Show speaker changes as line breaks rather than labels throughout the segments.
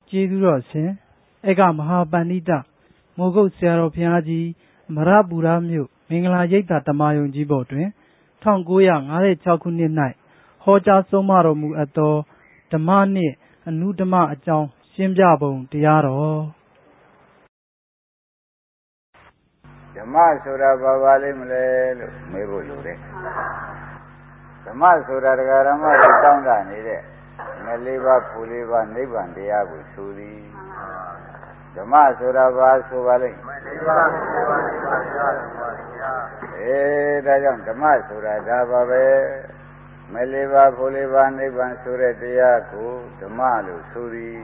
ကျေးဇူးတော်ရှင်ဧကမဟာပန္နိတမိုးကုတ်ဆရာတော်ဘုရားကြီးအမရပူရမြို့မင်္ဂလာရိပ်သာတမယုံကြီးပေါ်တွင်1956ခုနှစ်၌ဟောကြားဆုံးမတော်မူအပ်သောဓမ္မနှင့်အနုဓမ္မအကြောင်းရှင်းပြပုံတရားတော်
ဓမ္မဆိုတာဘာပါလိမ့်မလဲလို့မေးဖို့လိုတယ်ဓမ္မဆိုတာတရားဓမ္မကိုတောင်းတနေတဲ့ငါလေးပါးဖူလေးပါးနိဗ္ဗာန်တရားကိုဆိုသည်ဓမ္မဆိုတာဘာဆိုပါလိမ့်ဒါကြောင့်ဓမ္မဆိုတာဒါပါပဲမလေးပါးဖူလေးပါးနိဗ္ဗာန်ဆိုတဲ့တရားကိုဓမ္မလို့ဆိုသည်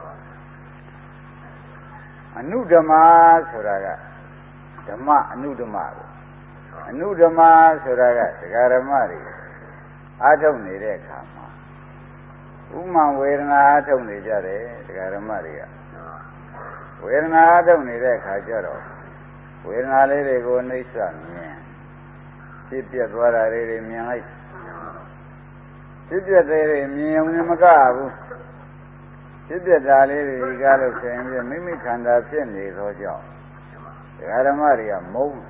အနုဓမ္မဆိုတာကဓမ္မအနုဓမ္မကိုအနုဓမ္မဆိုတာကတရားဓမ္မတွေအားထုတ်နေတဲ့အခါမှာဥမှန်ဝေဒနာအားထုတ်နေကြတယ်တရားဓမ္မတွေကဝေဒနာအားထုတ်နေတဲ့အခါကျတော့ဝေဒနာလေးတွေကိုနှိစ္စမြင်ဖြစ်ပြသွားတာလေးတွေမြင်လိုက်ဖြစ်ပြတဲ့တွေမြင်ုံနဲ့မကဘူးဖြစ်ပြတာလေးတွေကားလို့ဆိုရင်မိမိခန္ဓာဖြစ်နေသောကြောင့်တရားဓမ္မတွေကမုန်း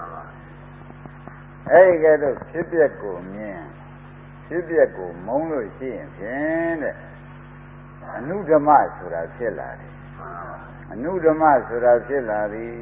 အဲ့ဒီကဲတော့ဖြစ်ပြကိုမြင်ဖြစ်ပြကိုမုန်းလို့ရှိရင်ဖြင့်တဲ့အနုဓမ္မဆိုတာဖြစ်လာတယ်အနုဓမ္မဆိုတာဖြစ်လာသည်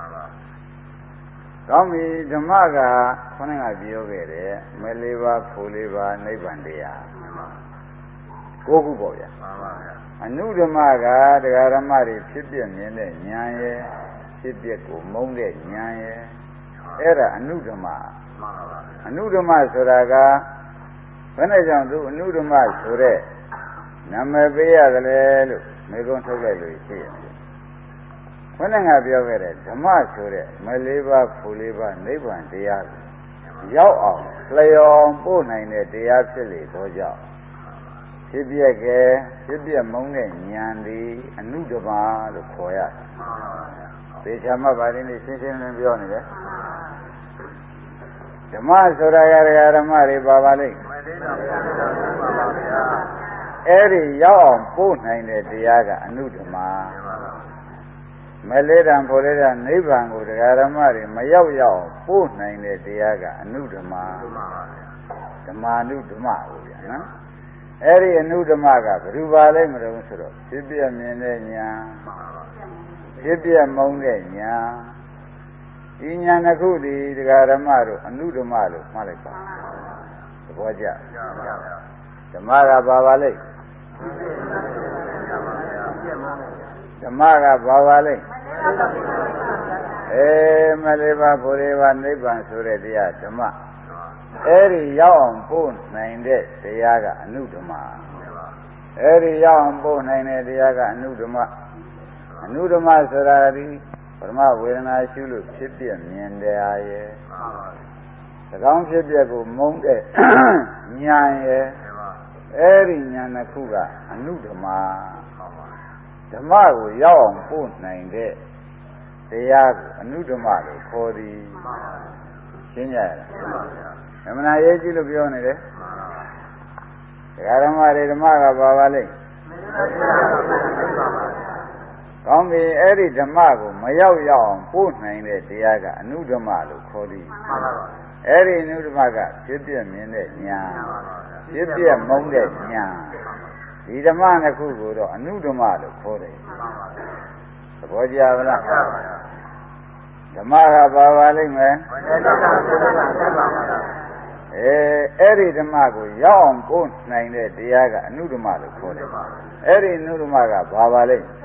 ကောင်းပြီဓမ္မကခொနကပြောခဲ့တယ်မဲလေးပါးဖူလေးပါးနိဗ္ဗာန်တရား9ခုပေါ့ဗျာအနုဓမ္မကတရားဓမ္မတွေဖြစ်ပြမြင်တဲ့ဉာဏ်ရဲ့ဖြစ်ပြကိုမုန်းတဲ့ဉာဏ်ရဲ့အဲ့ဒါအနုဓမ္မအနုဓမ္မဆိုတာကဘယ်နဲ့ကြောင့်သူအနုဓမ္မဆိုတဲ့နာမည်ပေးရတယ်လေလို့မေကုံးထုတ်လိုက်လို့ရှိရတယ်ခொနကပြောခဲ့တဲ့ဓမ္မဆိုတဲ့မလေးပါးဖူလေးပါးနိဗ္ဗာန်တရားကိုရောက်အောင်လျော်ပို့နိုင်တဲ့တရားဖြစ်လေသောကြောင့်ဖြစ်ပြကဲဖြစ်ပြမုန်းတဲ့ဉာဏ်ဒီအနုဓမ္မလို့ခေါ်ရတယ်သေချာမှပါလိမ့်နေရှင်းရှင်းလင်းပြောနေတယ်ဓမ္မဆိုတာကဓမ္မတွေပါပါလိမ့်အဲ့ဒီရောက်အောင်ပို့နိုင်တဲ့တရားကအနုဓမ္မမလေးတံဖို့လေးတံနိဗ္ဗာန်ကိုတရားဓမ္မတွေမရောက်ရောက်ပို့နိုင်တဲ့တရားကအနုဓမ္မဓမ္မာနုဓမ္မကိုဗျာနော်အဲ့ဒီအနုဓမ္မကဘယ်သူပါလဲမလို့ဆိုတော့ဖြစ်ပြမြင်တဲ့ဉာဏ်ဖြစ်ပြမုန်းတဲ့ဉာဏ်ဒီဉာဏ်တစ်ခုဒီတရားဓမ္မတို့အနုဓမ္မလို့မှတ်လိုက်ပါသဘောကျဓမ္မကဘာပါလိမ့်ဓမ္မကဘာပါလိမ့်မလေးပါးဘုရေပါနိဗ္ဗာန်ဆိုတဲ့တရားဓမ္မအဲ့ဒီရောက်အောင်ပို့နိုင်တဲ့တရားကအနုဓမ္မအဲ့ဒီရောက်အောင်ပို့နိုင်တဲ့တရားကအနုဓမ္မအနုဓမ္မဆိုတာဒီပရမဝေဒနာရှုလို့ဖြစ်ပြမြင်တရားရဲ့သကောင်းဖြစ်ပြကိုမုန်းတဲ့ဉာဏ်ရဲ့အဲ့ဒီဉာဏ်တစ်ခုကအနုဓမ္မဓမ္မကိုရောက်အောင်ပို့နိုင်တဲ့တရားကိုအနုဓမ္မလို့ခေါ်သည်ရှင်းကြရလားမနာရေးကြည့်လို့ပြောနေတယ်တရားဓမ္မတွေဓမ္မကဘာပါလိမ့်ကောင်းပြီအဲ့ဒီဓမ္မကိုမရောက်ရောက်အောင်ပို့နိုင်တဲ့တရားကအနုဓမ္မလို့ခေါ်သည်အဲ့ဒီအနုဓမ္မကဖြစ်ပြမြင်တဲ့ဉာဏ်ဖြစ်ပြမုန်းတဲ့ဉာဏ်ဒီဓမ္မနှစ်ခုကိုတော့အနုဓမ္မလို့ခေါ်တယ်သဘောကျပါလားဓမ္မကဘာပါလိမ့်မယ်အဲ့ဒီဓမ္မကိုရောက်အောင်ပို့နိုင်တဲ့တရားကအနုဓမ္မလို့ခေါ်တယ်အဲ့ဒီအနုဓမ္မကဘာပါလိမ့်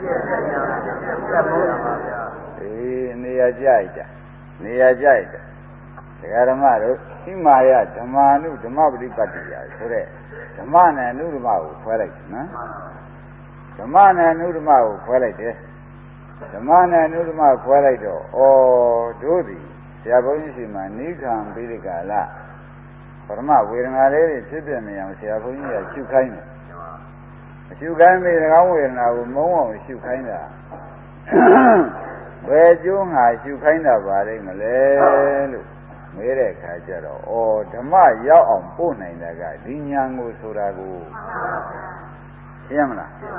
နေရာကြိုက်တာနေရာကြိုက်တာတရားဓမ္မတို့ဣမာယဓမ္မာနုဓမ္မပฏิပတ်တိယဆိုတဲ့ဓမ္မနဲ့အနုဓမ္မကိုခွဲလိုက်နော်ဓမ္မနဲ့အနုဓမ္မကိုခွဲလိုက်တယ်ဓမ္မနဲ့အနုဓမ္မခွဲလိုက်တော့တို့သည်ဆရာဘုန်းကြီးရှိမှနိခံပိဋကလပရမဝေဒနာလေးတွေဖြစ်ပြနေအောင်ဆရာဘုန်းကြီးကရှုခိုင်းတယ်အရှုခိုင်းပြီးကောင်းဝေဒနာကိုမုန်းအောင်ရှုခိုင်းတာဘယ်ကျိုးငါရှုခိုင်းတာပါလိမ့်မလဲလို့မေးတဲ့အခါကျတော့ဓမ္မရောက်အောင်ပို့နိုင်တာကဒီဉာဏ်ကိုဆိုတာကိုရှင်းမလား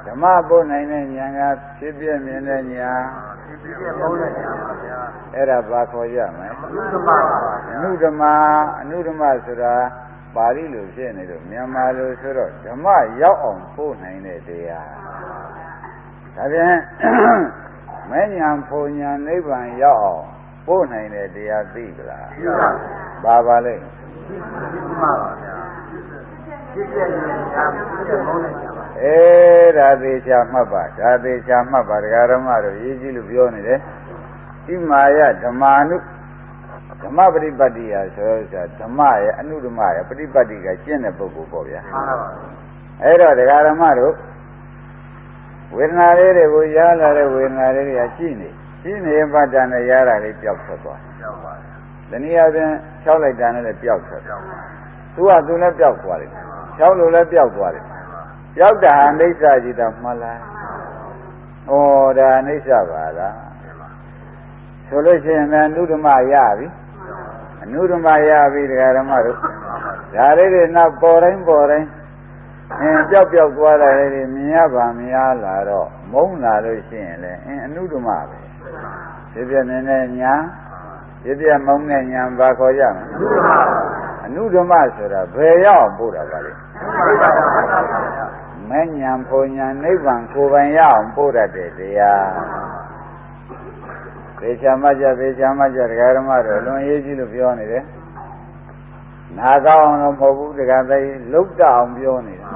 ဓမ္မပို့နိုင်တဲ့ဉာဏ်ကဖြစ်ပြမြင်တဲ့ဉာဏ်
ဖြစ်ပြမုန်းတဲ့ဉာဏ်ပါဗျာ
အဲ့ဒါဘာခေါ်ကြမလဲအနုဓမ္မဆိုတာပါဠိလိုဖြစ်နေလို့မြန်မာလိုဆိုတော့ဓမ္မရောက်အောင်ပို့နိုင်တဲ့တရားဒါပြန်မဲ့ဉာဏ်ဖို့ဉာဏ်နိဗ္ဗာန်ရောက်အောင်ပို့နိုင်တဲ့တရားသိကြလား
သိပါ
ပါလဲ
မှန်ပါဗျာဖြစ်ပြဉာဏ်ဖြစ်ပြမုန်းတဲ့ဉာဏ်ပါ
ဒါသေးချာမှတ်ပါဒါသေးချာမှတ်ပါဒကာဓမ္မတို့ရေးကြည့်လို့ပြောနေတယ်ဣမာယဓမ္မာနုဓမ္မပฏิပတ်တိယဆိုတော့ဓမ္မရဲ့အနုဓမ္မရဲ့ပฏิပတ်တိကကျင့်တဲ့ပုဂ္ဂိုလ်ပေါ့ဗျာ
မှန်ပါပါ
အဲ့တော့ဒကာဓမ္မတို့ဝေဒနာလေးတွေကိုရလာတဲ့ဝေဒနာလေးတွေကရှိနေပတ္တနဲ့ရတာလေးပျောက်ထွက်သွား
ပျောက်ပါဗျာ
တနည်းအားဖြင့်ဖြောက်လိုက်တာနဲ့လည်းပျောက်ထွက်သူကသူလည်းပျောက်သွားတယ်ဖြောက်လို့လည်းပျောက်သွားတယ်ပျောက်တာအနိစ္စကြီးတော့မှလားဒါအနိစ္စပါလားဆိုလို့ရှိရင်အနုဓမ္မရပြီအနုဓမ္မရပြီဒကာဓမ္မတို့ဒါလေးတွေနောက်ပေါ်တိုင်းပျောက်သွားတာလေးတွေမြင်ရပါမရလာတော့မုန်းလာလို့ရှိရင်လည်းအနုဓမ္မပဲဖြစ်ပြနေတဲ့ညာဖြစ်ပြမုန်းတဲ့ညာဘာခေါ်ကြမလဲအနုဓမ္မဆိုတာဘယ်ရောက်ပို့တာပါလဲမဲ့ညာဖို့ညာနိဗ္ဗာန်ကိုယ်ပိုင်ရအောင်ပို့တတ်တဲ့တရားသေချာမှတ်ကြဒကာဓမ္မတို့လွန်ရေးကြည့်လို့ပြောနေတယ်နာကောင်းအောင်မဟုတ်ဘူးဒကာသိလုတ်တအောင်ပြောနေတာ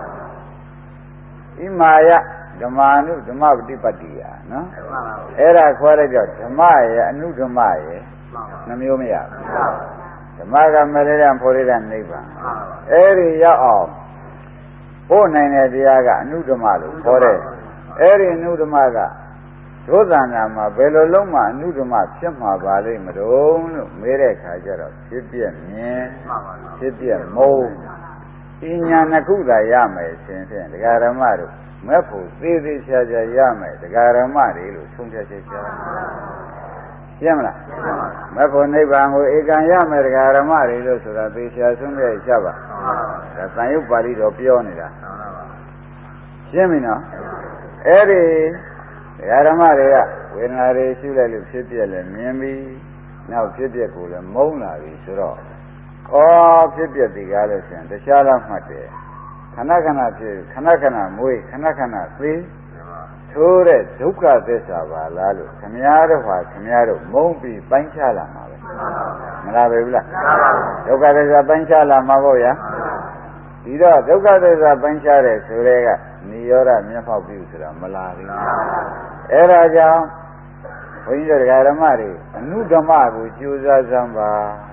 ဣမာယဓမ္မာနုဓမ္မပฏิပတ်တိယနော်အဲ့ဒါခေါ်လိုက်တော့ဓမ္မရဲ့အနုဓမ္မရဲ့နှမျိုးမရဘူးဓမ္မကမရရဖို့ရတဲ့နိဗ္ဗာန်အဲ့ဒီရောက်အောင်ပို့နိုင်တဲ့တရားကအနုဓမ္မလို့ခေါ်တယ်အဲ့ဒီအနုဓမ္မကဒုသနာမှာဘယ်လိုလုံးမှအနုဓမ္မဖြစ်မှာပါလိမ့်မလို့မေးတဲ့ခါကျတော့ဖြစ်ပြမြင်ဖြစ်ပြမုန်းဤညာနှစ်ခုသာရမယ်ရှင်ဖြင့်ဒကာဓမ္မတို့မဲ့ဖို့သေးသေးချာချာရမယ်ဒကာဓမ္မတွေလို့ဆုံးဖြတ်ချက်ချရှင်းမလားမဲ့ဖို့နိဗ္ဗာန်ကိုဧကံရမယ်ဒကာဓမ္မတွေလို့ဆိုတာသေချာဆုံးဖြတ်ချပါဒါသံယုတ်ပါဠိတော်ပြောနေတာရှင်းပြီနော်အဲ့ဒီဒကာဓမ္မတွေကဝေဒနာတွေရှုလိုက်လို့ဖြစ်ပြက်လည်းမြင်ပြီးနောက်ဖြစ်ပြက်ကိုလည်းမုန်းလာပြီဆိုတော့ဖြစ်ပြက်ဒီကားလို့ဆိုရင်တခြားလားမှတ်တယ်ခဏခဏဖြစ်ခဏခဏမွေးခဏခဏသေထိုးတဲ့ဒုက္ခသစ္စာပါလားလို့ခမည်းတော်မုန်းပြီးပိုင်းခြားလာမှာပဲမလားပဲဘူးလားဒုက္ခသစ္စာပိုင်းခြားလာမှာပေါ့ဗျာဒီတော့ဒုက္ခသစ္စာပိုင်းခြားတဲ့ဆိုတဲ့ကနိရောဓမျက်မှောက်ပြုဆိုတာမလားဘူးအဲ့ဒါကြောင့်ဘုန်းကြီးတို့ဓမ္မတွေအနုဓမ္မကိုကြိုးစားစမ်းပါ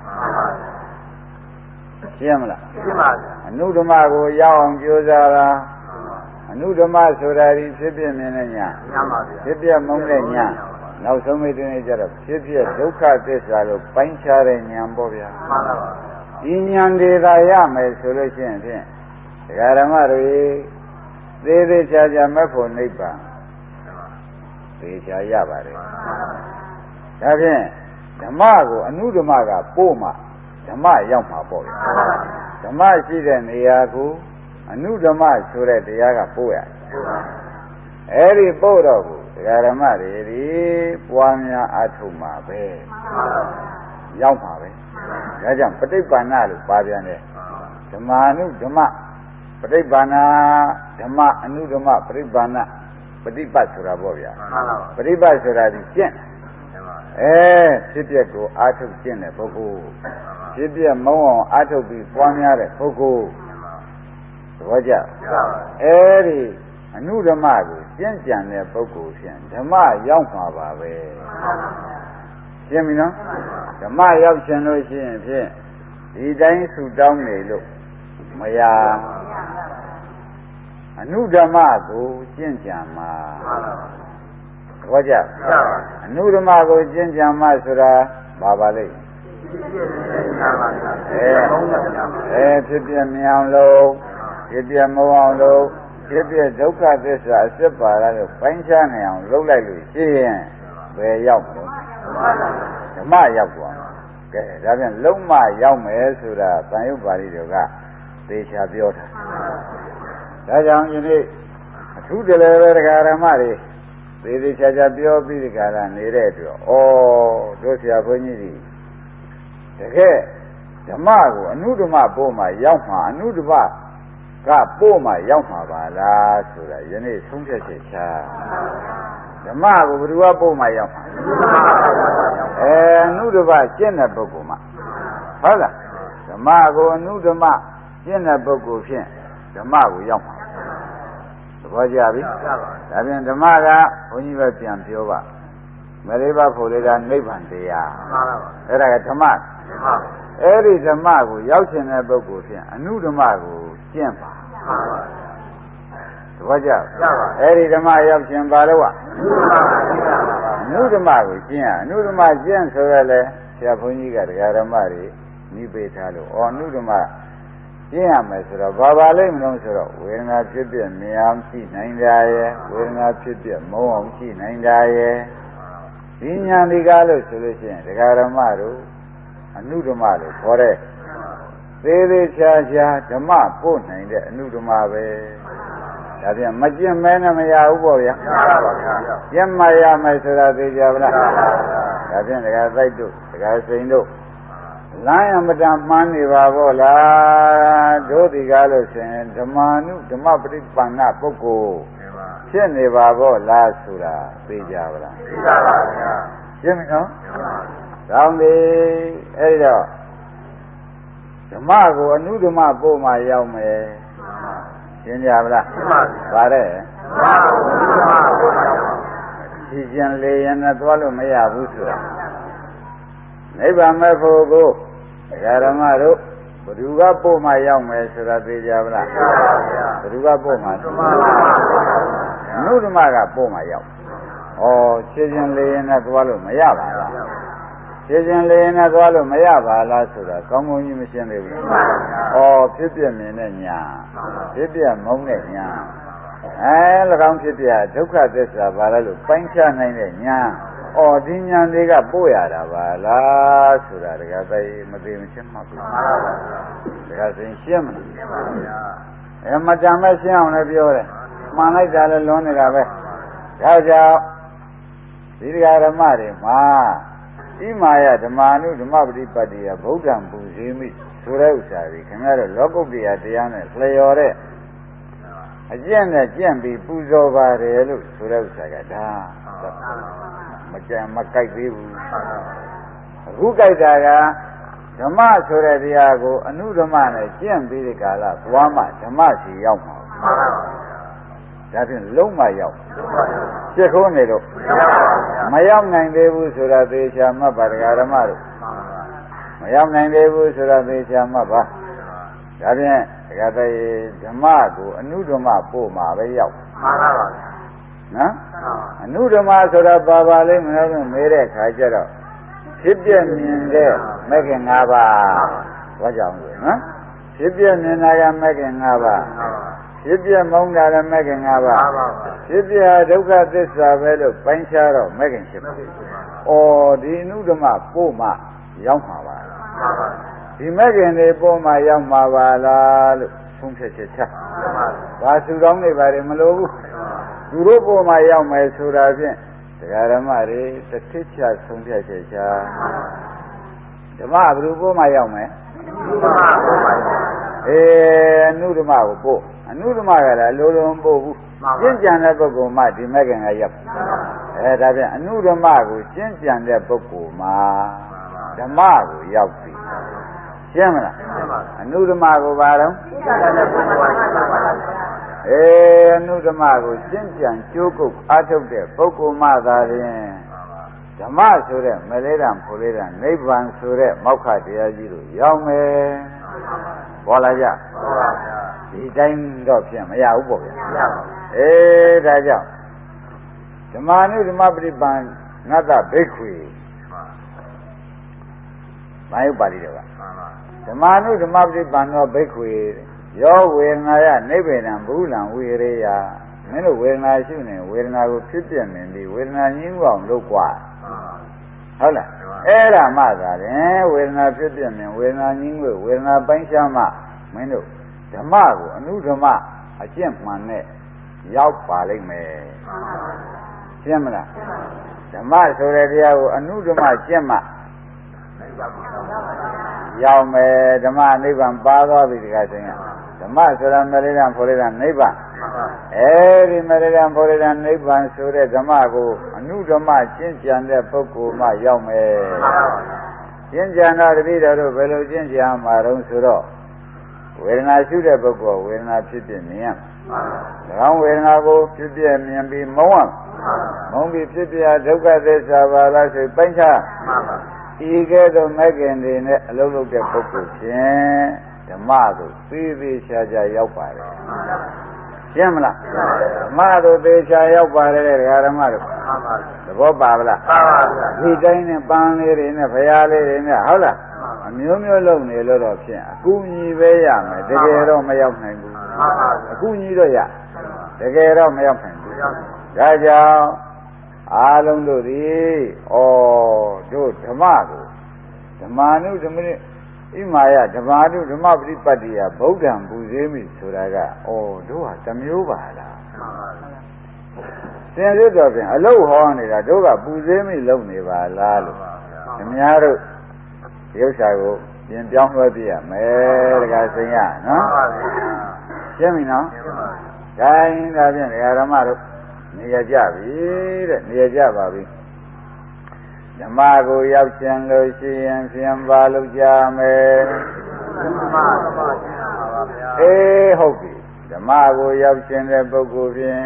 ရှင်းမလား
ရှင်းပါပြီ
အနုဓမ္မကိုရောက်အောင်ကြိုးစားတာအနုဓမ္မဆိုတာဒီဖြစ်ပြမြင်တဲ့ညာဖြစ်ပြမုန်းတဲ့ညာနောက်ဆုံးမိတ်တွေကြတော့ဖြစ်ပြဒုက္ခသစ္စာလို့ပိုင်းခြားတဲ့ညာပေါ့ဗျာ
မှန်ပါပါ
ဒီညာတွေသာရမယ်ဆိုလို့ရှိရင်ဖြင့်ဒကာဓမ္မတွေသေးသေးချာချာမဲ့ဖို့နိဗ္ဗာန်သေချာရပါတယ်ဒါဖြင့်ဓမ္မကိုအနုဓမ္မကပို့မှဓမ္မရောက်မှာပေါ့ဗျာဓမ္မရှိတဲ့နေရာကိုအနုဓမ္မဆိုတဲ့တရားကပို့ရတယ်အဲ့ဒီပို့တော့ကိုဒကာဓမ္မတွေဒီပွားများအထုမှာပဲရောက်မှာပဲဒါကြောင့်ပဋိပ္ပန္နလို့ပါပြန်တယ်ဓမ္မာနုဓမ္မပဋိပ္ပန္နဓမ္မအနုဓမ္မပဋိပ္ပန္နပฏิပတ်ဆိုတာပေါ့ဗျာပฏิပတ်ဆိုတာဒီကျင့်ဖြစ်ပျက်ကိုအာထုတ်ကျင့်တဲ့ပုဂ္ဂိုလ်ဖြစ်ပျက်မုန်းအောင်အာထုတ်ပြီးပွားများတဲ့ပုဂ္ဂိုလ်သဘောကျအဲဒီအနုဓမ္မကိုကျင့်ကြံတဲ့ပုဂ္ဂိုလ်ဖြင့်ဓမ္မရောက်မှာပါပဲရှင်းပြီနော်ဓမ္မရောက်ခြင်းလို့ရှိရင်ဖြင့်ဒီတိုင်းဆူတောင်းနေလို့မရအနုဓမ္မကိုကျင့်ကြံမှာသဘောကျအနုဓမ္မကိုကျင့်ကြံမှာဆိုတာဘာပါလိမ့်ဖြစ်ပြမြင်အောင်လို့ဖြစ်ပြမအောင်လို့ဖြစ်ပြဒုက္ခသစ္စာအစစ်ပါလားလို့ပိုင်းခြားနိုင်အောင်လုပ်လိုက်လို့ရှိရင်ဘယ်ရောက်မလို့ဓမ္မရောက်သွားမှာကဲဒါပြန်လုံးမရောက်မယ်ဆိုတာသံယုတ်ပါဠိတော်ကသေချာပြောတာဒါကြောင့်ယနေ့အခသူတလည်းပဲတရားဓမ္မတွေသေးသေးချာချာပြောပြီးဒီကရနေတဲ့အတွက်ဩတို့ဆရာဘုန်းကြီးကြီးတကယ်ဓမ္မကိုအနုဓမ္မပို့မှရောက်မှာအနုဓမ္မကပို့မှရောက်မှာပါလားဆိုတာယနေ့ဆုံးဖြတ်ချက်ချဓမ္မကိုဘယ်သူကပို့မှရောက်မှာအနုဓမ္မကျင့်တဲ့ပုဂ္ဂိုလ်မှာဟုတ်လားဓမ္မကိုအနုဓမ္မကျင့်တဲ့ပုဂ္ဂိုလ်ဖြင့်ဓမ္မကိုရောက်မှာသဘောကျပြီဒါပြန်ဓမ္မကဘုန်းကြီးပဲပြန်ပြောပါမရိဘဖို့လေကနိဗ္ဗာန်တရားအဲ့ဒါကဓမ္မအဲ့ဒီဓမ္မကိုရောက်ခြင်းတဲ့ပုဂ္ဂိုလ်ဖြင့်အနုဓမ္မကိုကျင့်ပါသဘောကျအဲ့ဒီဓမ္မရောက်ခြင်းပါလို့အနုဓမ္မကိုကျင့်ရအနုဓမ္မကျင့်ဆိုရလဲဆရာဘုန်းကြီးကတရားဓမ္မတွေနိဗ္ဗေထားလို့အနုဓမ္မကျင့်ရမယ်ဆိုတော့ဘာလိမ့်မလို့ဆိုတော့ဝေဒနာဖြစ်ပြမြင်အောင်ရှိနိုင်ကြရဲ့ဝေဒနာဖြစ်ပြမုန်းအောင်ရှိနိုင်ကြရဲ့ဒီညာဒီကားလို့ဆိုလို့ရှိရင်တရားဓမ္မတို့အနုဓမ္မလို့ခေါ်တဲ့သေးသေးချာချာဓမ္မပို့နိုင်တဲ့အနုဓမ္မပဲဒါပြန်မကျင့်မဲနဲ့မရဘူးပေါ့ဗျာကျင့်မရမယ်ဆိုတာသိကြပါလားဒါပြန်တရားသိုက်တို့တရားစိန်တို့လမ်းရမတန်မှန်းနေပါဘောလားတို့ဒီကားလို့ဆိုရင်ဓမ္မနုဓမ္မပฏิပန္နပုဂ္ဂိုလ်ဖြစ်နေပါဘောလားဆိုတာသိကြပါလားသိပါပါဗျာရှင်းပြီနော်ကောင်းပြီအဲ့တော့ဓမ္မကိုအနုဓမ္မပို့မှရောက်မယ်ရှင်းကြပါလားရှင်းပါပြီဗါတဲ့ဓမ္မကိုအနုဓမ္မပို့မှရောက်ရှိခြင်းလေရင်နဲ့သွားလို့မရဘူးဆိုတာနိဗ္ဗာန်မဲ့ဖို့ကိုဓမ္မတို့ဘ누구ကပို့မှရောက်မယ်ဆိုတာသိကြပါလားသိပါပါဗျာဘ누구ကပို့မှဓမ္မအနုဓမ္မကပို့မှရောက်ဩရှိခြင်းလေရင်နဲ့သွားလို့မရပါလားရှင်းရှင်းလေးနဲ့သွားလို့မရပါလားဆိုတာကောင်းကောင်းကြီးမရှင်းသေးဘူး။ဩဖြစ်ပြမြင်တဲ့ညာဖြစ်ပြမုန်းတဲ့ညာ၎င်းဖြစ်ပြဒုက္ခသစ္စာပါလားလို့ပိုင်းခြားနိုင်တဲ့ညာဩဒီညာတွေကပို့ရတာပါလားဆိုတာတကယ်ပဲမသိမရှင်းမှဘူး။တကယ်ဆိုရှင်းမလား။မတန်မဲ့ရှင်းအောင်လည်းပြောတယ်။မှန်လိုက်တာလည်းလွန်နေတာပဲ။ဒါကြောင့်ဒီတရားဓမ္မတွေမှာဣမာယဓမ္မာနုဓမ္မပฏิပတ်တိယဗုဒ္ဓံပူဇေမိဆိုတဲ့ဥစ္စာကြီးခင်ဗျားတို့လောကုတ္တရာတရားနဲ့လျော်တဲ့အကျင့်နဲ့ကျင့်ပြီးပူဇော်ပါတယ်လို့ဆိုတဲ့ဥစ္စာကဒါမကြံမကြိုက်သေးဘူးအခုကြိုက်တာကဓမ္မဆိုတဲ့တရားကိုအနုဓမ္မနဲ့ကျင့်ပြီးဒီကာလသွားမှဓမ္မစီရောက်မှာဒါဖြင့်လုံးမရောက်ရှစ်ခိုးနေတော့မရောက်နိုင်သေးဘူးဆိုတာသေချာမှတ်ပါတရားဓမ္မတို့မရောက်နိုင်သေးဘူးဆိုတာသေချာမှတ်ပါဒါဖြင့်တရားသေးဓမ္မကိုအနုဓမ္မပို့မှာပဲရောက်မှန်ပါပါနော်အနုဓမ္မဆိုတာပါလိမ့်မလို့မေးတဲ့ခါကျတော့ဖြစ်ပြမြင်တဲ့မဂ္ဂင်၅ပါးဘာကြောင့်လဲနော်ဖြစ်ပြမြင်တာကမဂ္ဂင်၅ပါးဖြစ်ပြမုန်းတာလည်းမဂ္ဂင်၅ပါးဖြစ်ပြဒုက္ခသစ္စာပဲလို့ပိုင်းခြားတော့မဂ္ဂင်၈ပါးဩဒီအနုဓမ္မပို့မှရောက်မှာပါဒီမဂ္ဂင်တွေပို့မှရောက်မှာပါလားလို့ဆုံးဖြတ်ချက်ချဘာသူတော်နေပါလေမလို့ဘူးသူတို့ပို့မှရောက်မယ်ဆိုတာဖြင့်တရားဓမ္မတွေတစ်ထစ်ချဆုံးဖြတ်ချက်ချဓမ္မဘယ်လိုပို့မှရောက်မယ်အနုဓမ္မကိုပို့အနုဓမ္မကလည်းလိုလိုမပို့ဘူးကျင့်ကြံတဲ့ပုဂ္ဂိုလ်မှဒီမဂ္ဂင်ကရောက်ဒါပြန်အနုဓမ္မကိုကျင့်ကြံတဲ့ပုဂ္ဂိုလ်မှာဓမ္မကိုရောက်ပြီရှင်းမလားအနုဓမ္မကိုဘာတော့အနုဓမ္မကိုကျင့်ကြံကြိုးကုပ်အားထုတ်တဲ့ပုဂ္ဂိုလ်မှသာလျှင်ဓမ္မဆိုတဲ့မလေးတံဖိုလေးတံနိဗ္ဗာန်ဆိုတဲ့မောက္ခတရားကြီးကိုရောက်မယ်ပေါ်လာကြဒီတိုင်းတော့ဖြင့်မရဘူးပေါ့ဗျာဒါကြောင့်ဓမ္မနုဓမ္မပฏิပန်ငတ္တဘိက္ခွေဘာယုပါဠိတော်ကဓမ္မနုဓမ္မပฏิပန်သောဘိက္ခွေယောဝေဒနာယနိဗ္ဗေဒံဘုလံဝိရေယမင်းတို့ဝေဒနာရှုနေဝေဒနာကိုဖြစ်ပြနေပြီးဝေဒနာညှင်းအောင်လုပ်กว่าဟုတ်လားအဲ့ဒါမှသာရင်ဝေဒနာဖြစ်ပြနေဝေဒနာညှင်းဝေဒနာပိုင်းခြားမှမင်းတို့ဓမ္မကိုအနုဓမ္မအကျင့်မှန်နဲ့ရောက်ပါလိမ့်မယ်ရှင်းမလားဓမ္မဆိုတဲ့တရားကိုအနုဓမ္မကျင့်မှရောက်မယ်ဓမ္မနိဗ္ဗာန်ပါသွားပြီဒီကဆိုရင်ဓမ္မဆိုတာမရိဒံဖောရိဒံနိဗ္ဗာန်အဲဒီမရိဒံဖောရိဒံနိဗ္ဗာန်ဆိုတဲ့ဓမ္မကိုအနုဓမ္မကျင့်ကြံတဲ့ပုဂ္ဂိုလ်မှရောက်မယ်ကျင့်ကြံတော့တတိတော်တို့ဘယ်လိုကျင့်ကြံမှာတော့ဆိုတော့ဝေဒနာရှုတဲ့ပုဂ္ဂိုလ်ဝေဒနာဖြစ်ဖြစ်မြင်ရ၎င်းဝေဒနာကိုဖြစ်ဖြစ်မြင်ပြီးမုံမုံပြီးဖြစ်ပြဒုက္ခသစ္စာပါလားဆိုပိုင်းခြားဤကဲ့သို့မဲ့ခင်တွေနဲ့အလုံးလုံးတဲ့ပုဂ္ဂိုလ်ဖြင့်ဓမ္မသို့သိသိချာချာရောက်ပါတယ်ရှင်းမလားဓမ္မသို့သေချာရောက်ပါတယ်ဓမ္မတို့သဘောပါဗလားပါပါဗျာဒီတိုင်းနဲ့ပန်းလေးတွေနဲ့ဖရာလေးတွေနဲ့ဟုတ်လားအမျိုးမျိုးလုံးနေလို့တော့ဖြင့်အကူညီပဲရမယ်တကယ်တော့မရောက်နိုင်ဘူးအကူညီတော့ရတကယ်တော့မရောက်နိုင်ဘူးဒါကြောင့်အားလုံးတို့ဒီတို့ဓမ္မကိုဓမ္မာနုဓမ္မနိဣမာယဓမ္မာနုဓမ္မပฏิပတ်တိယဗုဒ္ဓံပူဇေမိဆိုတာကတို့ဟာတစ်မျိုးပါလားသင်ရတော့ဖြင့်အလုတ်ဟောနေတာတို့ကပူဇေမိလုံနေပါလားလို့ခင်ဗျားတို့ဒီဥစ္စာကိုပြင်ပြောင်းလွှဲပြရမယ်တခါစိန်ရနော်ရှင်းပြီနော်ဒါရင်ဒါဖြင့်ဓမ္မတို့နေရကြပြီတဲ့နေရကြပါပြီဓမ္မကိုရောက်ချင်လို့ရှိရင်ဖြင့်ပါလို့ကြမယ်ဟုတ်ပြီဓမ္မကိုရောက်ချင်တဲ့ပုဂ္ဂိုလ်ဖြင့်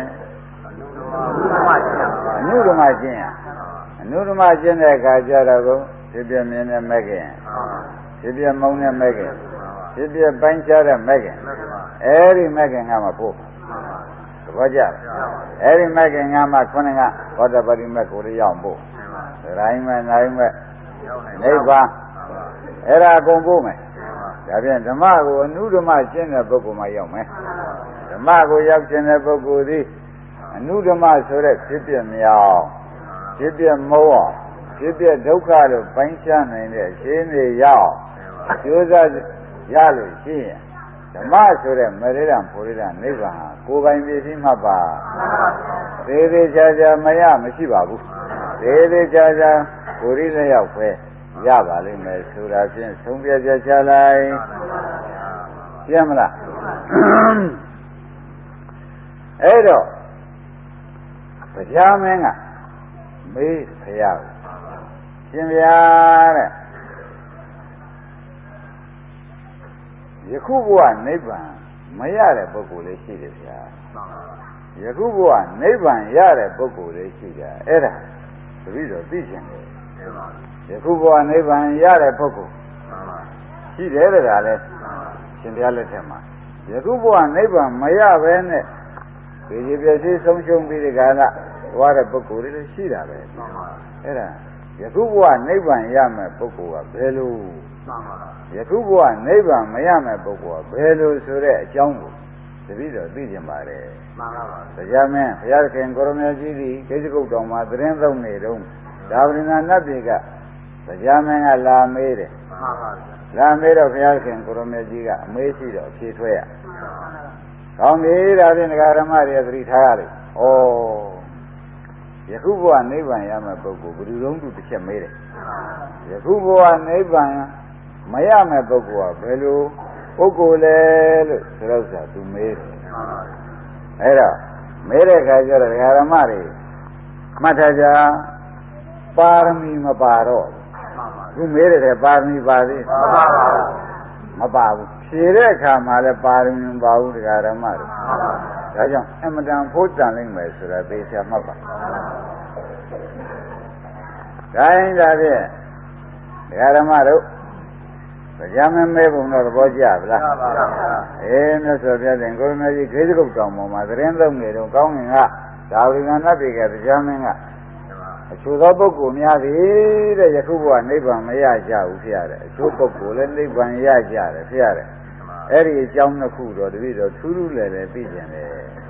အနုဓမ္မကျင့်ရအနုဓမ္မကျင့်တဲ့အခါကျတော့ဖြစ်ပြမြင်တဲ့မဲ့ခင်ဖြစ်ပြမုံတဲ့မဲ့ခင်ဖြစ်ပြပိုင်းခြားတဲ့မဲ့ခင်အဲဒီမဲ့ခင်ကမှပို့သဘောကျအဲဒီမဲ့ခင်ကမှခုနကဘောဓပါတိမဲ့ကိုလည်းရောက်ပို့ရိုင်းမဲ့နိုင်မဲ့နိဗ္ဗာန်အဲ့ဒါအကုန်ပို့မယ်ဒါဖြင့်ဓမ္မကိုအနုဓမ္မကျင့်တဲ့ပုဂ္ဂိုလ်မှရောက်မယ်ဓမ္မကိုရောက်ကျင်တဲ့ပုဂ္ဂိုလ်သည်အနုဓမ္မဆိုတဲ့ဖြစ်ပြမြောင်ဖြစ်ပြမုံအောင်ဖြစ်ပြဒုက္ခလို့ပိုင်းခြားနိုင်တဲ့ရှင်းနေရောက်ကျိုးစားရလို့ရှိရင်ဓမ္မဆိုတဲ့မရိဒံဖောရိဒံနိဗ္ဗာန်ဟာကိုယ်ပိုင်ပြည့်စည်မှပါသေးသေးချာချာမရမရှိပါဘူးသေးသေးချာချာကိုယ်ရည်လျောက်ပဲရပါလိမ့်မယ်ဆိုတာဖြင့်သုံးပြပြချလိုက်ပြမလားအဲ့တော့ဗျာမင်းကမေးဖရာကိုရှင်ဗျာတဲ့ယခုဘဝနိဗ္ဗာန်မရတဲ့ပုဂ္ဂိုလ်လေးရှိတယ်ဗျာယခုဘဝနိဗ္ဗာန်ရတဲ့ပုဂ္ဂိုလ်လေးရှိတာအဲ့ဒါတပည့်တော်သိချင်တယ်ယခုဘဝနိဗ္ဗာန်ရတဲ့ပုဂ္ဂိုလ်ရှိတယ်တဲ့ဒါလဲရှင်ဘုရားလက်ထက်မှာယခုဘဝနိဗ္ဗာန်မရဘဲနဲ့ဒီပြည့်စည်ဆုံးရှုံးပြီးဒီကလာသွားတဲ့ပုဂ္ဂိုလ်တွေလည်းရှိတာပဲအဲ့ဒါယခုဘဝနိဗ္ဗာန်ရမယ်ပုဂ္ဂိုလ်ကဘယ်လိုယခုဘဝနိဗ္ဗာန်မရမယ်ပုဂ္ဂိုလ်ကဘယ်လိုဆိုတဲ့အကြောင်းကိုတပည့်တော်သိကျင်ပါတယ်မှန်ပါပါတရားမင်းဘုရားခင်ကိုရမကြီးသည်ဒိဋ္ဌိကုတ်တော်မှာသတင်းသုံးနေတော့ဒါဝိနာနတ်ပြည်ကတရားမင်းကလာမေးတယ်မှန်ပါပါလာမေးတော့ဘုရားခင်ကိုရမကြီးကအမေးရှိတော့ဖြေထွဲရကောင်းပြီဒါဖြင့်ဒကာဓမ္မတွေသတိထားရလိမ့်ယခုဘဝနိဗ္ဗာန်ရမယ်ပုဂ္ဂိုလ်ဘယ်သူလုံးသူတစ်ချက်မေးတယ်ယခုဘဝနိဗ္ဗာန်မရမယ်ပုဂ္ဂိုလ်ကဘယ်လိုပုဂ္ဂိုလ်လဲလို့ဆိုတော့ဆိုသူမေးတယ်အဲ့တော့မေးတဲ့အခါကျတော့ဒကာဓမ္မတွေမှတ်ထားကြပါရမီမပါတော့သူမေးတဲ့ပါရမီပါသေးမပါဘူးဖြေတဲ့အခါမှာလည်းပါရမီမပါဘူးဒကာဓမ္မတွေဒါကြောင့်အမတန်ဖို့တန်လိမ့်မယ်ဆိုတာသိချင်မှတ်ပါဒါရင်ဒါဖြင့်ဒကာဓမ္မတို့တရားမမဲဘုံတော့သဘောကျဗလားမြတ်စွာဘုရားရှင်ကိုရမကြီးခေသကုတ်တောင်ပေါ်မှာသတင်းသုံးနေတော့ကောင်းငင်ကဒါဝိကနတ်တွေကတရားမင်းကအချို့သောပုဂ္ဂိုလ်များသည်တဲ့ယခုဘဝနိဗ္ဗာန်မရကြဘူးဖြစ်ရတယ်အချို့ပုဂ္ဂိုလ်လည်းနိဗ္ဗာန်ရကြတယ်ဖြစ်ရတယ်အဲ့ဒီအကြောင်းတစ်ခုတော့တပည့်တော်ထူးထူးလည်းလည်းသိကျင်တယ်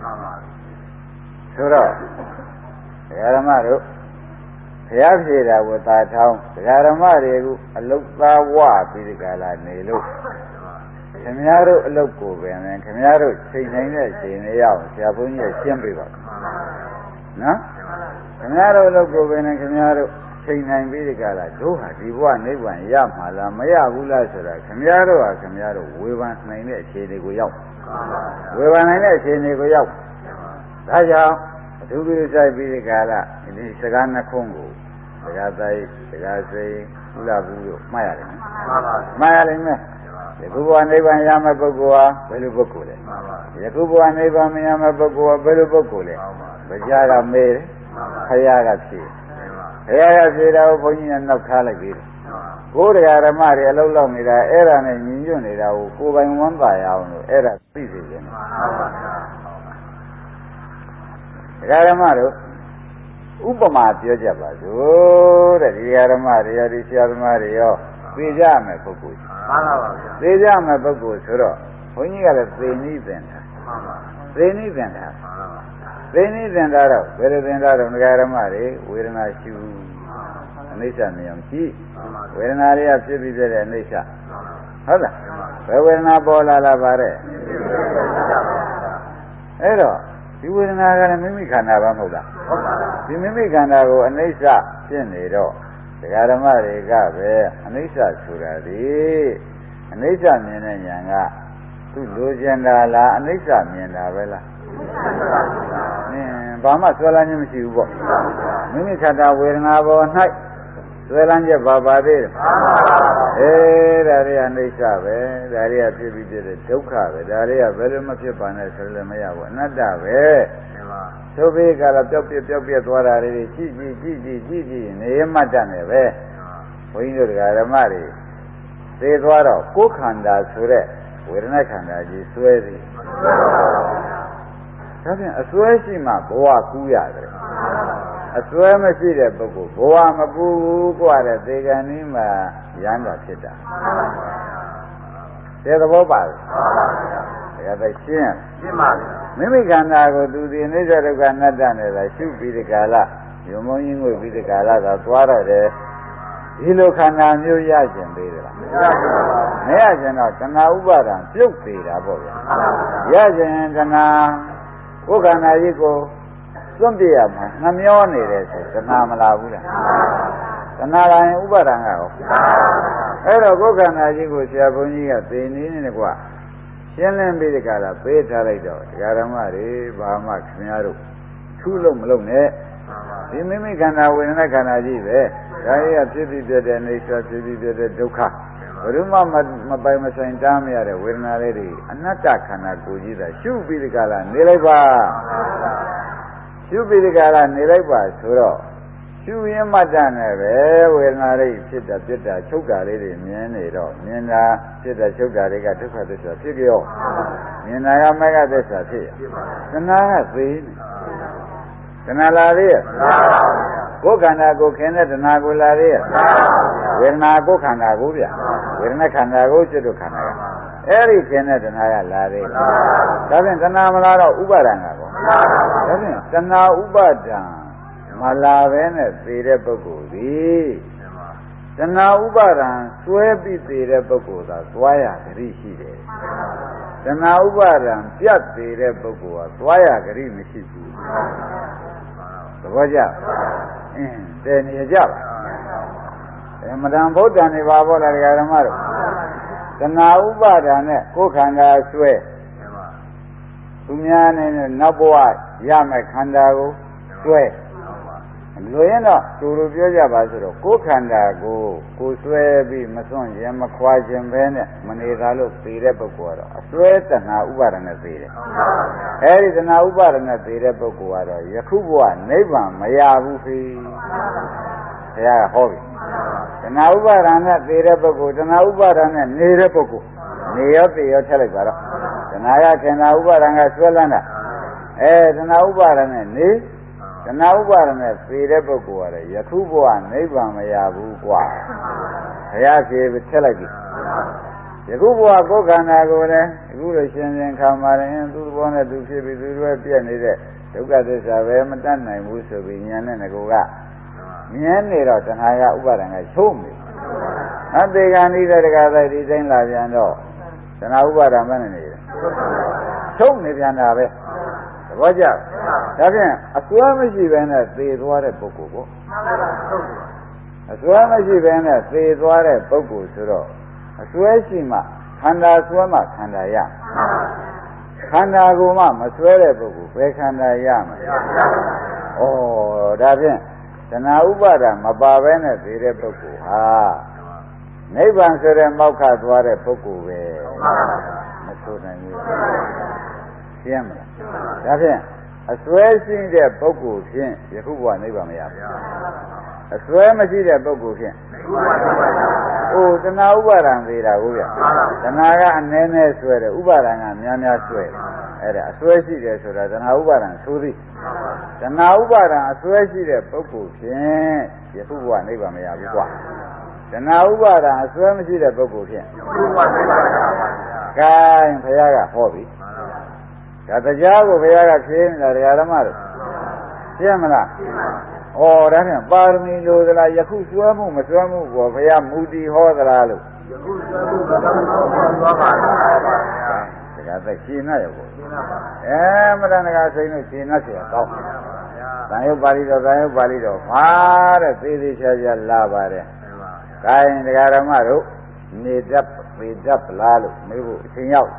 ဆိုတော့ဓမ္မတို့ဘုရားဖြေတာကိုသာထောင်းဓမ္မတွေက အလုတ်သားဝပြီးဒီကလာနေလို့ခင်ဗျားတို့အလုပ်ကိုပဲနဲ့ခင်ဗျားတို့ချိန်နိုင်တဲ့အချိန်လေးရအောင်ဆရာဘုန်းကြီးရှင်းပြပါနော်ခင်ဗျားတို့အလုပ်ကိုပဲနဲ့ခင်ဗျားတို့ချိန်နိုင်ပြီးဒီကလာတို့ဟာဒီဘဝနိဗ္ဗာန်ရမှာလားမရဘူးလားဆိုတာခင်ဗျားတို့ဟာခင်ဗျားတို့ဝေဖန်နိုင်တဲ့အခြေအနေကိုရောက်ဝေဖန်နိုင်တဲ့အခြေအနေကိုရောက်ဒါကြောင့်အထူးပြုဆိုင်ပြီးဒီကလာဒီစကားနှခုကိုစကားတိုင်းစကားစိတ်ကုလဘူးလို့မှတ်ရတယ်မှတ်ရလိမ့်မယ်ယခုဘဝနိဗ္ဗာန်ရမယ့်ပုဂ္ဂိုလ်ဟာဘယ်လိုပုဂ္ဂိုလ်လဲယခုဘဝနိဗ္ဗာန်မရမယ့်ပုဂ္ဂိုလ်ဟာဘယ်လိုပုဂ္ဂိုလ်လဲဗျာကမေးတယ်ခရကဖြေခရကဖြေတာကိုဘုန်းကြီးကနောက်ထားလိုက်ပြီးကိုယ်တရားဓမ္မတွေအလုံးလောက်နေတာအဲ့ဒါနဲ့ညီညွတ်နေတာကိုကိုယ်ပိုင်ဝမ်းသာရအောင်လို့အဲ့ဒါသိစေတယ်တရားဓမ္မတို့ဥပမာပြောကြပါစို့တဲ့ဒီဓမ္မတွေရောဒီဆရာသမားတွေရောသိကြမယ်ပုဂ္ဂိုလ်မှန်ပါပါဗျာသိကြမယ်ပုဂ္ဂိုလ်ဆိုတော့ဘုန်းကြီးကလည်းသိနည်းသင်တာမှန်ပါသိနည်းသင်တာမှန်ပါသိနည်းသင်တာတော့ဘယ်လိုသင်တာတော့ဒကာဓမ္မတွေဝေဒနာရှုအနိစ္စမြင်အောင်ကြည့်ဝေဒနာတွေကဖြစ်ပြီးပြတဲ့အနိစ္စဟုတ်လားဘယ်ဝေဒနာပေါ်လာပါတဲ့အဲ့တော့ဒီဝေဒနာကလည်းမိမိခန္ဓာပါမဟုတ်လားဟုတ်ပါဘူးဒီမိမိခန္ဓာကိုအနိစ္စဖြစ်နေတော့ဒကာဓမ္မတွေကပဲအနိစ္စဆိုတာဒီအနိစ္စမြင်တဲ့ဉာဏ်ကသူ့လိုချင်တာလားအနိစ္စမြင်တာပဲလားဘာမှဆွဲလန်းခြင်းမရှိဘူးပေါ့မိမိခန္ဓာဝေဒနာပေါ်၌ဆွဲလန်းချက်ပါသေးတယ်ဒါတွေကအနိစ္စပဲဒါတွေကဖြစ်ပြီးဖြစ်တဲ့ဒုက္ခပဲဒါတွေကဘယ်လိုမဖြစ်ပါနဲ့ဆိုလည်းမရဘူးအနတ္တပဲသို့ပြီးကလာပျောက်ပြက်သွားတာတွေကြည့်နေမှတ်တတ်နေပဲဘုန်းကြီးတို့ဓမ္မတွေသိသွားတော့ကိုယ်ခန္ဓာဆိုတဲ့ဝေဒနာခန္ဓာကြီးဆွဲသည်ဒါဖြင့်အစွဲရှိမှဘဝကူးရတယ်အစွဲမရှိတဲ့ပုဂ္ဂိုလ်ဘဝမကူဘူးกว่าတဲ့သေကံနည်းမှာရမ်းတာဖြစ်တာတဲ့သဘောပါလားဒါကရှင်းပါပြီမိမိခန္ဓာကိုသူဒီအိဋ္ဌဒုက္ခအနတ္တနဲ့သာရှုပြီးဒီကာလယုံမုံကြီးငွေပြီးဒီကာလသာသွားရတယ်ဒီလိုခန္ဓာမျိုးရကျင်သေးတယ်လားမရကျင်တော့တဏှာဥပါဒံပြုတ်သေးတာပေါ့ဗျာရကျင်တဏှာကိုယ်ခန္ဓာကြီးကိုစွန့်ပြရမှာနှမျောနေတယ်ဆိုတဏှာမလာဘူးလားတဏှာလာရင်ဥပါဒံကရောအဲ့တော့ကိုယ်ခန္ဓာကြီးကိုဆရာဘုန်းကြီးကသိနေနေကွာရှင်းလင်းပြီးဒီကလာပေးထားလိုက်တော့ဒကာဓမ္မတွေဘာမှခင်ဗျားတို့ထူးလို့မလုပ်နဲ့ဒီမိမိခန္ဓာဝေဒနာခန္ဓာကြီးပဲဒါကြီးကဖြစ်ပြီးပြတဲ့အိဋ္ဌဖြစ်ပြီးပြတဲ့ဒုက္ခဘယ်သူမှမပိုင်မဆိုင်တားမရတဲ့ဝေဒနာလေးတွေအနတ္တခန္ဓာကိုယ်ကြီးသာရှုပြီးဒီကလာနေလိုက်ပါရှုပြီးဒီကလာနေလိုက်ပါဆိုတော့ရှုရင်းမှတ်တနဲ့ပဲဝေဒနာလေးဖြစ်တာပြစ်တာချုပ်တာလေးတွေမြင်နေတော့မြင်တာဖြစ်တာချုပ်တာတွေကဒုက္ခသစ္စာဖြစ်ကြောမြင်တာကမဂ္ဂသစ္စာဖြစ်တဏှာကသေးတဏှာလာသေးရဲ့ကိုယ်ခန္ဓာကိုခင်တဲ့တဏှာကိုလာသေးရဲ့ဝေဒနာကိုခန္ဓာကိုဗျဝေဒနာခန္ဓာကိုစိတ်တို့ခန္ဓာကအဲ့ဒီခင်တဲ့တဏှာကလာသေးဒါဖြင့်တဏှာမလာတော့ဥပါဒံကကောဒါဖြင့်တဏှာဥပါဒံမလာပဲနဲ့သေတဲ့ပုဂ္ဂိုလ်ဒီတဏှာဥပါဒံစွဲပြီးသေတဲ့ပုဂ္ဂိုလ်သာသွားရဂရိရှိတယ်တဏှာဥပါဒံပြတ်သေးတဲ့ပုဂ္ဂိုလ်ဟာသွားရဂရိမရှိဘူးသဘောကျတည်နေကြပါမတန်ဗုဒ္ဓံနေပါဘောလားဓမ္မတို့တဏှာဥပါဒံနဲ့ကိုယ်ခန္ဓာဆွဲသူများနဲ့နောက်ဘဝရမယ်ခန္ဓာကိုဆွဲလွယ်ရင်တော့သူတို့ပြောကြပါဆိုတော့ကိုယ်ခန္ဓာကိုဆွဲပြီးမစွန့်ရင်မခွာခြင်းပဲနဲ့မနေသာလို့သိတဲ့ပုဂ္ဂိုလ်ကတော့အစွဲတဏှာဥပါဒနဲ့သိတယ်အဲဒီတဏှာဥပါဒနဲ့သိတဲ့ပုဂ္ဂိုလ်ကတော့ယခုဘဝနိဗ္ဗာန်မရဘူးခေဘုရားကဟောပြီတဏှာဥပါဒနဲ့သိတဲ့ပုဂ္ဂိုလ်တဏှာဥပါဒနဲ့နေတဲ့ပုဂ္ဂိုလ်နေရောသိရောထည့်လိုက်ပါတော့တဏှာကခင်တာဥပါဒကဆွဲလန်းတာတဏှာဥပါဒနဲ့နေတဏှာဥပါဒနဲ့သေတဲ့ပုဂ္ဂိုလ်ကလည်းယခုဘဝနိဗ္ဗာန်မရဘူးကွာဘုရားဖြေထည့်လိုက်ပြီယခုဘဝကိုယ်ခန္ဓာကိုယ်လည်းအခုလိုရှင်းရှင်းခံပါရင်သူ့ဘောနဲ့သူဖြစ်ပြီးသူတို့ပြည့်နေတဲ့ဒုက္ခသစ္စာပဲမတတ်နိုင်ဘူးဆိုပြီးဉာဏ်နဲ့ငကိုကမြင်နေတော့တဏှာကဥပါဒံကချုံးနေအသေးကံဤတဲ့တက္ကသိုလ်ဒီတိုင်းလာပြန်တော့တဏှာဥပါဒံမနဲ့နေတယ်ချုပ်နေပြန်တာပဲသဘောကျဒါဖြင့်အစွဲမရှိဘဲနဲ့သေသွားတဲ့ပုဂ္ဂိုလ်ပေါ့အစွဲမရှိဘဲနဲ့သေသွားတဲ့ပုဂ္ဂိုလ်ဆိုတော့အစွဲရှိမှခန္ဓာစွဲမှခန္ဓာရခန္ဓာကိုမှမစွဲတဲ့ပုဂ္ဂိုလ်ဘယ်ခန္ဓာရမလဲဩဒါဖြင့်တဏှာဥပါဒံမပါဘဲနဲ့သေတဲ့ပုဂ္ဂိုလ်ဟာနိဗ္ဗာန်ဆိုတဲ့မောက္ခသွားတဲ့ပုဂ္ဂိုလ်ပဲမဆိုနိုင်ဘူးရှင်းမလားဒါဖြင့်အစွဲရှိတဲ့ပုဂ္ဂိုလ်ဖြင့်ယခုဘဝနိဗ္ဗာန်မရဘူးအစွဲမရှိတဲ့ပုဂ္ဂိုလ်ဖြင့်တဏှာဥပါဒံသေးတာဟုတ်ဗျတဏှာကအနည်းနည်းဆွဲတယ်ဥပါဒံကများများဆွဲတယ်အဲ့ဒါအစွဲရှိတယ်ဆိုတာတဏှာဥပါဒံဆိုသည်တဏှာဥပါဒံအစွဲရှိတဲ့ပုဂ္ဂိုလ်ဖြင့်ယခုဘဝနိဗ္ဗာန်မရဘူးကွာတဏှာဥပါဒံအစွဲမရှိတဲ့ပုဂ္ဂိုလ်ဖြင့်ယခုဘဝနိဗ္ဗာန်မရဘူးကဲဘုရားကဟောပြီဒါတရားကိုဘုရားကဖြေနေတာတရားဓမ္မတို့ရှင်းမလားဩဒါဖြင့်ပါရမီလိုသလားယခုစွဲမှုမစွဲမှုကိုဘုရားမူတည်ဟောသလားလို့ယခုစွဲမှုမစွဲမှုသွားပါလားဒါကသိရှင်းနေရပေါ့မရဏကစိန်လို့ရှင်းနေเสียကောင်းသံယုတ်ပါဠိတော်မှာတဲ့သေသေးချာချာလာပါတယ်ဒါရင်တရားဓမ္မတို့နေတတ်ပေတတ်ပလားလို့မေးဖို့အချိန်ရောက်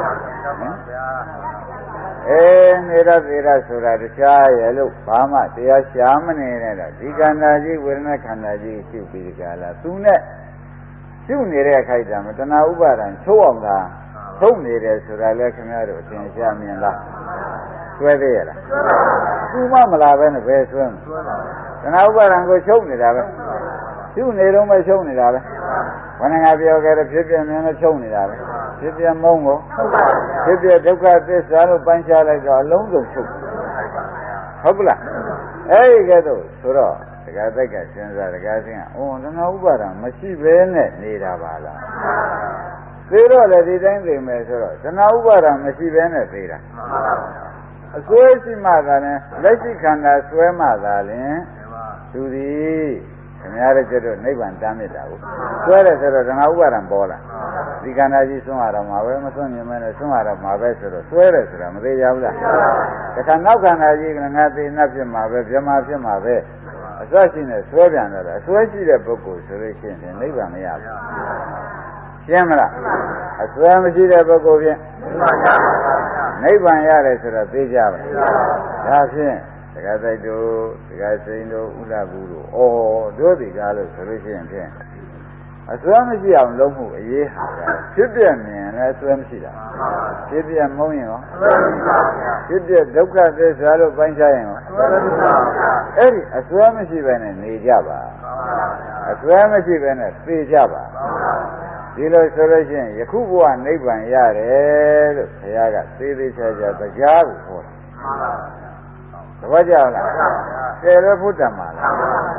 နေရသေးရဆိုတာတရားရဲ့လို့ဘာမှတရားရှာမနေနဲ့တော့ဒီခန္ဓာကြီးဝေဒနာခန္ဓာကြီးရှုပြီးဒီကလာသူနဲ့ရှုနေတဲ့အခိုက်အတန့်တဏှာဥပါဒံချုပ်အောင်သာထုတ်နေတယ်ဆိုတာလဲခင်ဗျားတို့အထင်ရှားမြင်လားဆွဲသေးရလားသူမှမလာပဲနဲ့ဘယ်ဆွဲမလဲတဏှာဥပါဒံကိုချုပ်နေတာပဲရှုနေတော့မချုပ်နေတာပဲဘယ်နှငါပြောခဲ့တဲ့ဖြစ်ပြမြင်နဲ့ချုပ်နေတာပဲဖြစ်ပြမုန်းကိုဖြစ်ပြဒုက္ခသစ္စာလို့ပိုင်းခြားလိုက်တော့အလုံးစုံချုပ်ဟုတ်ကလားအဲ့ဒီကဲတော့ဆိုတော့ဒကာသိက်ကစဉ်းစားဒကာစင်းကတဏှာဥပါဒံမရှိဘဲနဲ့နေတာပါလားသေတော့လေဒီတိုင်းသိမယ်ဆိုတော့တဏှာဥပါဒံမရှိဘဲနဲ့သေတာအစွဲရှိမှသာလဲလက်ရှိခန္ဓာစွဲမှသာလဲသူသည်ခင်ဗျားတို့ကျတော့နိဗ္ဗာန်တမ်းမြစ်တာကိုစွဲတယ်ဆိုတော့တဏှာဥပါဒံပေါ်လာဒီခန္ဓာကြီးဆွမ်းရတော့မှာပဲမဆွမ်းမြင်မဲနဲ့ဆွမ်းရတော့မှာပဲဆိုတော့စွဲတယ်ဆိုတာမသေးကြဘူးလားတခါနောက်ခန္ဓာကြီးကငါသိနှက်ဖြစ်မှာပဲဗြဟ္မာဖြစ်မှာပဲအစရှိနေစွဲပြန်တော့အစွဲရှိတဲ့ပုဂ္ဂိုလ်ဆိုလို့ရှိရင်နိဗ္ဗာန်မရဘူးရှင်းမလားအစွဲမရှိတဲ့ပုဂ္ဂိုလ်ဖြင့်နိဗ္ဗာန်ရတယ်ဆိုတော့သိကြပါဒါဖြင့်ဒကာသိုက်တို့ဒကာစိန်တို့ဥဒ္ဒဘူးတို့တို့ဒီကားလို့ဆိုလို့ရှိရင်ဖြင့်အစွဲမရှိအောင်လုပ်မှုအရေးဟာဖြစ်ပြမြင်လဲအစွဲမရှိတာဖြစ်ပြမုန်းရင်ရောဖြစ်ပြဒုက္ခသစ္စာလို့ပိုင်းခြားရင်ရောအဲ့ဒီအစွဲမရှိဘဲနဲ့နေကြပါအစွဲမရှိဘဲနဲ့သိကြပါဒီလိုဆိုလို့ရှိရင်ယခုဘဝနိဗ္ဗာန်ရတယ်လို့ဘုရားကသေသေးချာချာတရားကိုဟောတာသဘောကျလားဆယ်လို့ဘုဒ္ဓမှာလား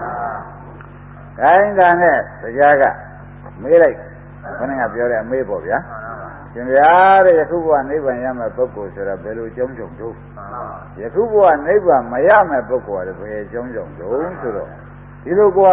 ခိုင်းတာနဲ့တရားကမေးလိုက်ခဏကပြောတဲ့အမေးပေါ့ဗျာရှင်ဗျာတဲ့ယခုဘဝနိဗ္ဗာန်ရမယ့်ပုဂ္ဂိုလ်ဆိုတာဘယ်လိုကြုံကြုံတို့ယခုဘဝနိဗ္ဗာန်မရမယ့်ပုဂ္ဂိုလ်ကဘယ်ကြုံကြုံတို့ဆိုတော့ဒီလိုကွာ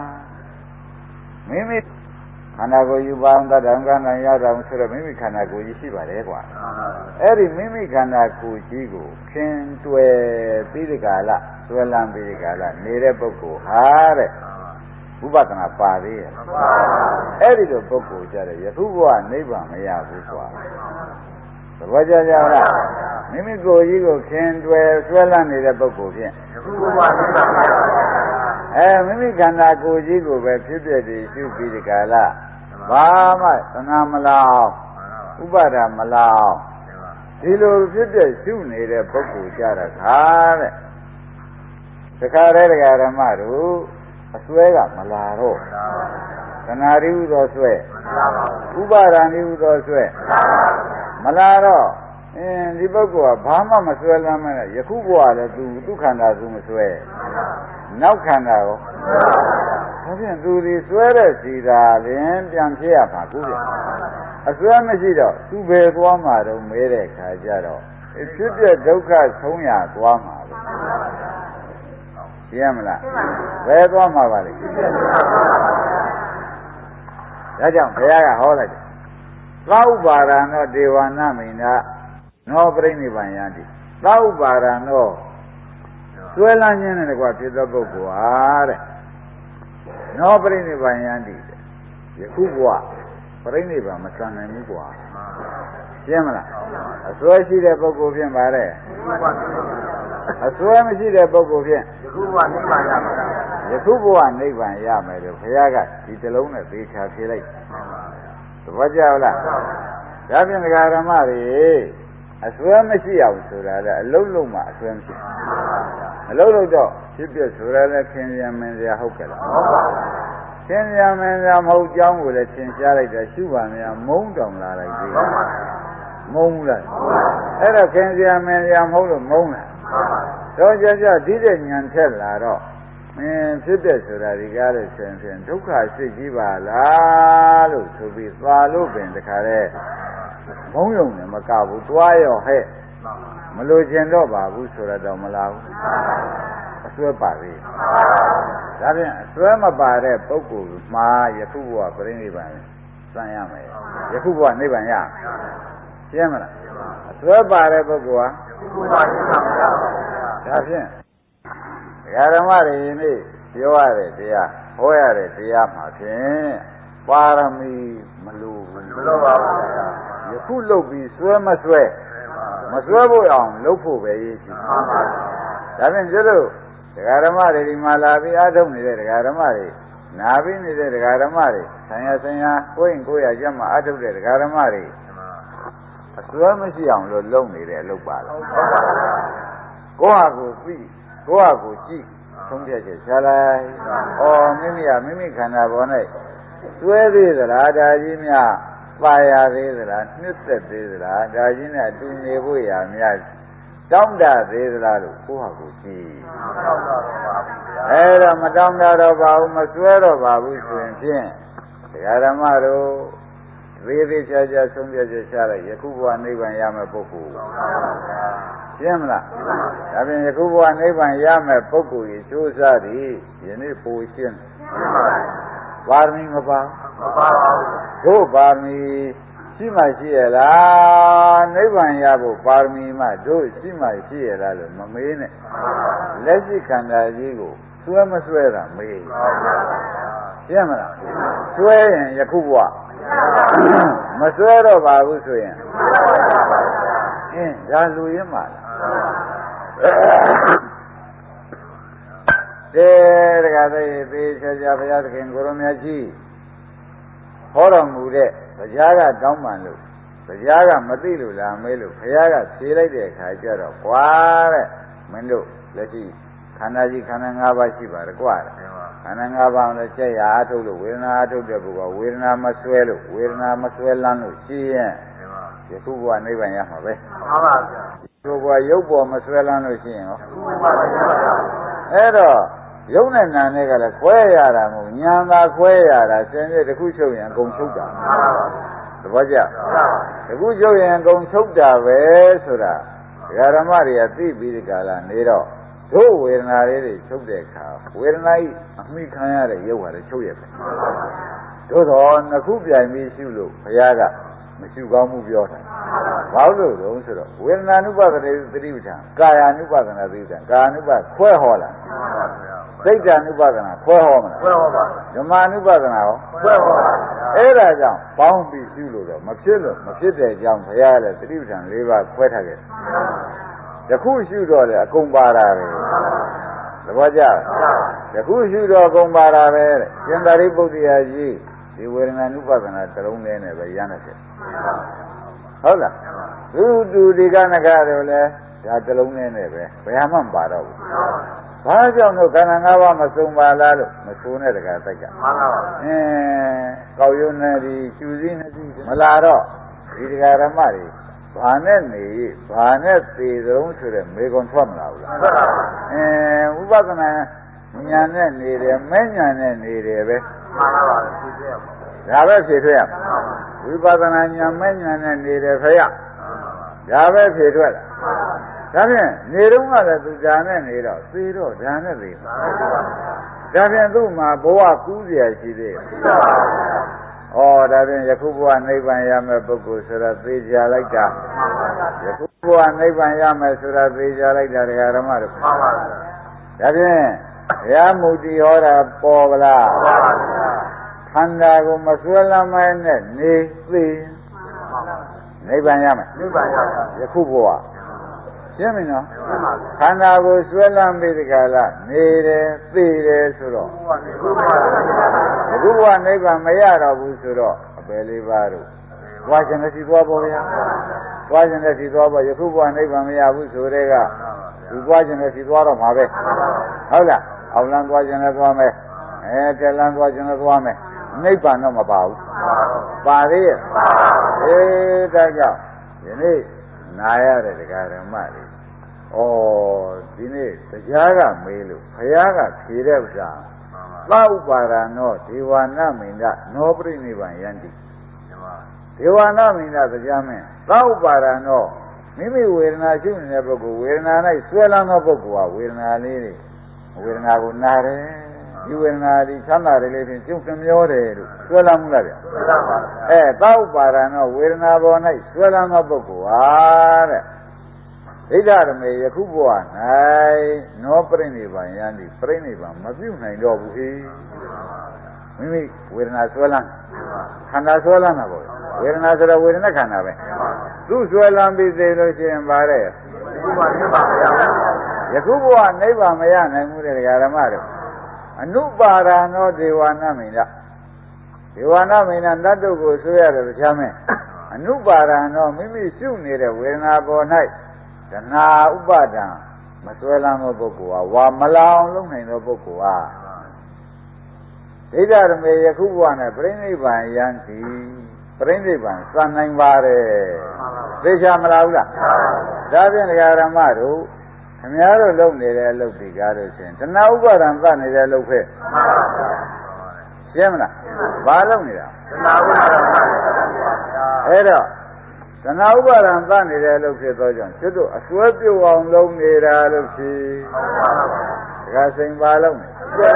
မိမိခန္ဓာကိုယ်ယူပါအောင်တတ်တယ်ကံနိုင်ရအောင်ဆိုတော့မိမိခန္ဓာကိုယ်ကြီးရှိပါတယ်ကွာအဲ့ဒီမိမိခန္ဓာကိုယ်ကြီးကိုခင်တွယ်ပြီးဒီကာလဆွဲလန်းပြီးဒီကာလနေတဲ့ပုဂ္ဂိုလ်ဟာတဲ့ဥပဒနာပါသေးရဲ့အဲ့ဒီလိုပုဂ္ဂိုလ်ကြတဲ့ယခုဘဝနိဗ္ဗာန်မရဘူးကွာသဘောကျကြလားမိမိကိုယ်ကြီးကိုခင်တွယ်ဆွဲလန်းနေတဲ့ပုဂ္ဂိုလ်ဖြင့်ယခုဘဝနိဗ္ဗာန်မရဘူးမိမိခန္ဓာကိုယ်ကြီးကိုပဲဖြစ်ဖြစ်တည်ရှုပြီးဒီကာလဘာမှသနာမလားဥပါဒမလားဒီလိုဖြစ်ဖြစ်ရှုနေတဲ့ပုဂ္ဂိုလ်ကြတာခါတဲ့တခါတည်းတရားဓမ္မတို့အစွဲကမလာတော့သနာရိဟုသောစွဲဥပါဒံရိဟုသောစွဲမလာတော့ဒီပုဂ္ဂိုလ်ကဘာမှမစွဲလမ်းမဲ့ယခုဘဝလည်းသူခန္ဓာသူမစွဲနောက်ခန္ဓာရောဒါဖြင့်သူဒီစွဲတဲ့စီတာရင်ပြန်ဖြစ်ရမှာကူးပြန်အစွဲမရှိတော့သူဘယ်သွားမှာတော့မဲတဲ့ခါကျတော့ဖြစ်ပြဒုက္ခဆုံးရသွားမှာပဲရှင်းမလားဘယ်သွားမှာပါလဲဒါကြောင့်ဘုရားကဟောလိုက်တယ် Thou Barano Devanamina, no Brinibayandi. Thou Barano Swelanian and what is the Boguare. No Brinibayandi. Yakubwa, Briniba, Masan and Mugua. Yamala. A sweaty the Bogovian Bare. A swammy the Bogovian. Yakubwa, Nivan Yama, the Payaga, eat alone at the Chafilate. What you have left? Rabin Garamari, a swam she out to a low luma, swim she. A low dog, she be a surrender, Kenya Mendia Hokel. Kenya Mendia Mo Young with a chinchilla, the Shubania, Moon down like this. Moonlight. Era Kenya Mendia Mola Mona. So just didn't and tell at all. Fitness regarded and took her Sigiva Lalo to be swallowed in the Care. Moyong and Macabu, dry your head. Malujan Loba, who saw a domalau. A swapari. That is, swam about a poku, Ma Yakuba, Briniban, Sayame. Yakuba, Nibanya. Yamana. A swap about a poku. That's it. Garamari, you are it, dear. Where it, dear Martin? Parami, Malu, you could look be swim as well. Maswabo on Lopo Bay. Having Zero, the Garamari, Malabi, I don't need the Garamari. Nabi needed the Garamari. Sanya, going Goya Jama, I don't need the Garamari. A swim is young, lonely, the Lopa. Go out, please. Go out, cheek, some judges, shall I? Oh, Mimi can have on it. Swear this, Rada Jimia, Fire this, Snipset this, Rajina, do Nebuya, Mias. Down that this, go out, cheek. Era Madame Daba, Maswero Babu, Swin, the Aramaro, Really Jaja, some judges, shall I? Yakubu and Nivan Yamapoku. Yamla. I mean, Yakubu and Nivan Yama Poku, you choose that you need position. Barming about. Go Barmi, she might see a la, Nivan Yabo, Barmi, my do, she might see a la, Mamine. Leslie Candagigo, Suamaswera, me. Yamla. Sway and Yakubu. Maswero Babu Sway. Yalu There got a can Goromiaji. Horamude, the Jaga Domalu, the Jaga Matilu, Lamelu, Payaga, Sila, Kajara, Quare, Mendo, Letty, Kanaji Kanangaba Shiba, Quare, Kanangaba, the Chaya, Atu, Wilna Atu, Wilna Masuelo, Wilna Masuelano, Chien. Yakubu and Nivan Yamabe. Yobo Masuelano Chien. Edo, Yona Negala, Quayara, Yama Quayara, send the Kusho and Gomsuga. The Baja. The Kusho and Gomsuga, Vesura. Yaramaria, Tibicala, Nero. So we're not ready to the car. We're not, me can't, you are a show. Those on the Kubia, Miss Yulu, Payaga. Monsieur Gamu Biota. Paulo, also, when Nanuba is the Rivitan, Kaya Nubagana Rivitan, Ganuba, Quahola. Take the Nubagana, Quahoma. The Manubagana, Era Jam, Pound be Sulu, Machilla, Machilla Jam, Payala, the Rivitan, Riva, Quetaget. The Kushudo, a Kumbara, the Baja, the Kushudo, Kumbara, Yandaribo Diaji. You were in a new button at the own end of a Yanase. Hold on. Who do the Ganagare at the own end of it? We have one bottle. Baja no Gananga Masumba Lalo, Masuna the Gataka. Kauyuna di choosing Malaro, Idigaramari, Vanelli, Vanetti, the own to them, make on Formula. Ubagana. Nyan need a man need a Java Petra. We bought an young man and need a fair. Java Petra. Javian, Neruma to Jana Nero, Zero, Jana Javian Duma, Boa Kuzia, she did. ဒါဖြင့်ယခုဘဝနိဗ္ဗာန်ရမယ်ပုဂ္ဂိုလ်ဆိုတာသိကြလိုက်တာယခုဘဝနိဗ္ဗာန်ရမယ်ဆိုတာသိကြလိုက်တာတရားဓမ္မတို့မှန်ပါဗျာဒါဖြင့်ဘုရားမူတည်ဟောတာပေါ်ဗလားမှန်ပါဗျာခန္ဓာကိုမဆွဲလမ်းမဲနဲ့နေသိနိဗ္ဗာန်ရမယ်နိဗ္ဗာန်ရပါယခုဘဝရှင်းပြီနော်ခန္ဓာကိုဆွဲလမ်းပြီးဒီကလာနေတယ်သိတယ်ဆိုတော့အခုဘဝနိဗ္ဗာန်မရတော့ဘူးဆိုတော့အပယ်လေးပါးတို့သွားခြင်းနဲ့စီသွားပေါ်ဗျာသွားခြင်းနဲ့စီသွားပေါ်ယခုဘဝနိဗ္ဗာန်မရဘူးဆိုတဲ့ကဒီသွားခြင်းနဲ့စီသွားတော့မှာပဲဟုတ်လားအောက်လမ်းသွားခြင်းနဲ့သွားမယ်တက်လမ်းသွားခြင်းနဲ့သွားမယ်နိဗ္ဗာန်တော့မပါဘူးပါသေးရဲ့ဒါကြောင့်ဒီနေ့နာရတဲ့ဒကာဓမ္မတွေဒီနေ့တရားကမေးလို့ဘုရားကဖြေတဲ့ဥစ္စာသဥပါဒနောဒေဝနာမိန္ဒနောပရိနိဗ္ဗာန်ယန္တိဒေဝနာမိန္ဒတရားမင်းသဥပါဒနောမိမိဝေဒနာရှိနေတဲ့ပုဂ္ဂိုလ်ဝေဒနာ၌ဆွဲလန်းသောပုဂ္ဂိုလ်ဟာဝေဒနာလေးတွေဝေဒနာကိုနာတယ်ဒီဝေဒနာဒီချမ်းသာတယ်လေးဖြင့်ကျုပ်နှမျောတယ်လို့ဆွဲလန်းမှုလားဗျဆွဲလန်းပါသဥပါဒနောဝေဒနာပေါ်၌ဆွဲလန်းသောပုဂ္ဂိုလ်ဟာတဲ့ဒိဋ္ဌရမေယခုဘဝ၌နောပရိနိဗ္ဗာန်ယန္တိပရိနိဗ္ဗာန်မပြုနိုင်တော့ဘူးဟိမိမိဝေဒနာဆွဲလန်းခန္ဓာဆွဲလန်းတာပေါ့ဝေဒနာဆိုတော့ဝေဒနာခန္ဓာပဲသူ့ဆွဲလန်းပြီးသိလို့ရှိရင်ပါတဲ့ယခုဘဝနိဗ္ဗာန်မရနိုင်ဘူးတဲ့ဓမ္မတို့အနုပါဒာနောဒေဝနာမိန္ဒဒေဝနာမိန္ဒတတ္တုကိုဆွဲရတယ်တရားမင်းအနုပါဒာနောမိမိရှုနေတဲ့ဝေဒနာပေါ်၌တဏှာဥပါဒံမဆွဲလန်းသောပုဂ္ဂိုလ်ဟာဝါမလောင်လုံးနိုင်သောပုဂ္ဂိုလ်ဟာဒိဋ္ဌရမေယခုဘဝနဲ့ပြိဋိဘံယန္တိပြိဋိဘံစံနိုင်ပါတယ်သိချာမလားဘူးလားဒါဖြင့်ဒကာဓမ္မတို့ခင်ဗျားတို့လုပ်နေတဲ့အလုပ်ဒီကားလို့ရှင်တဏှာဥပါဒံသတ်နေတဲ့အလုပ်ပဲရှင်းမလားဘာလုပ်နေတာတဏှာဥပါဒံအဲ့တော့တဏှာဥပါဒံသတ်နေတဲ့အလုပ်ဖြစ်သောကြောင့်ကျွတ်တို့အစွဲပြုတ်အောင်လုပ်နေတာလို့ဖြစ်ဒကာစိန်ပါလုပ်နေ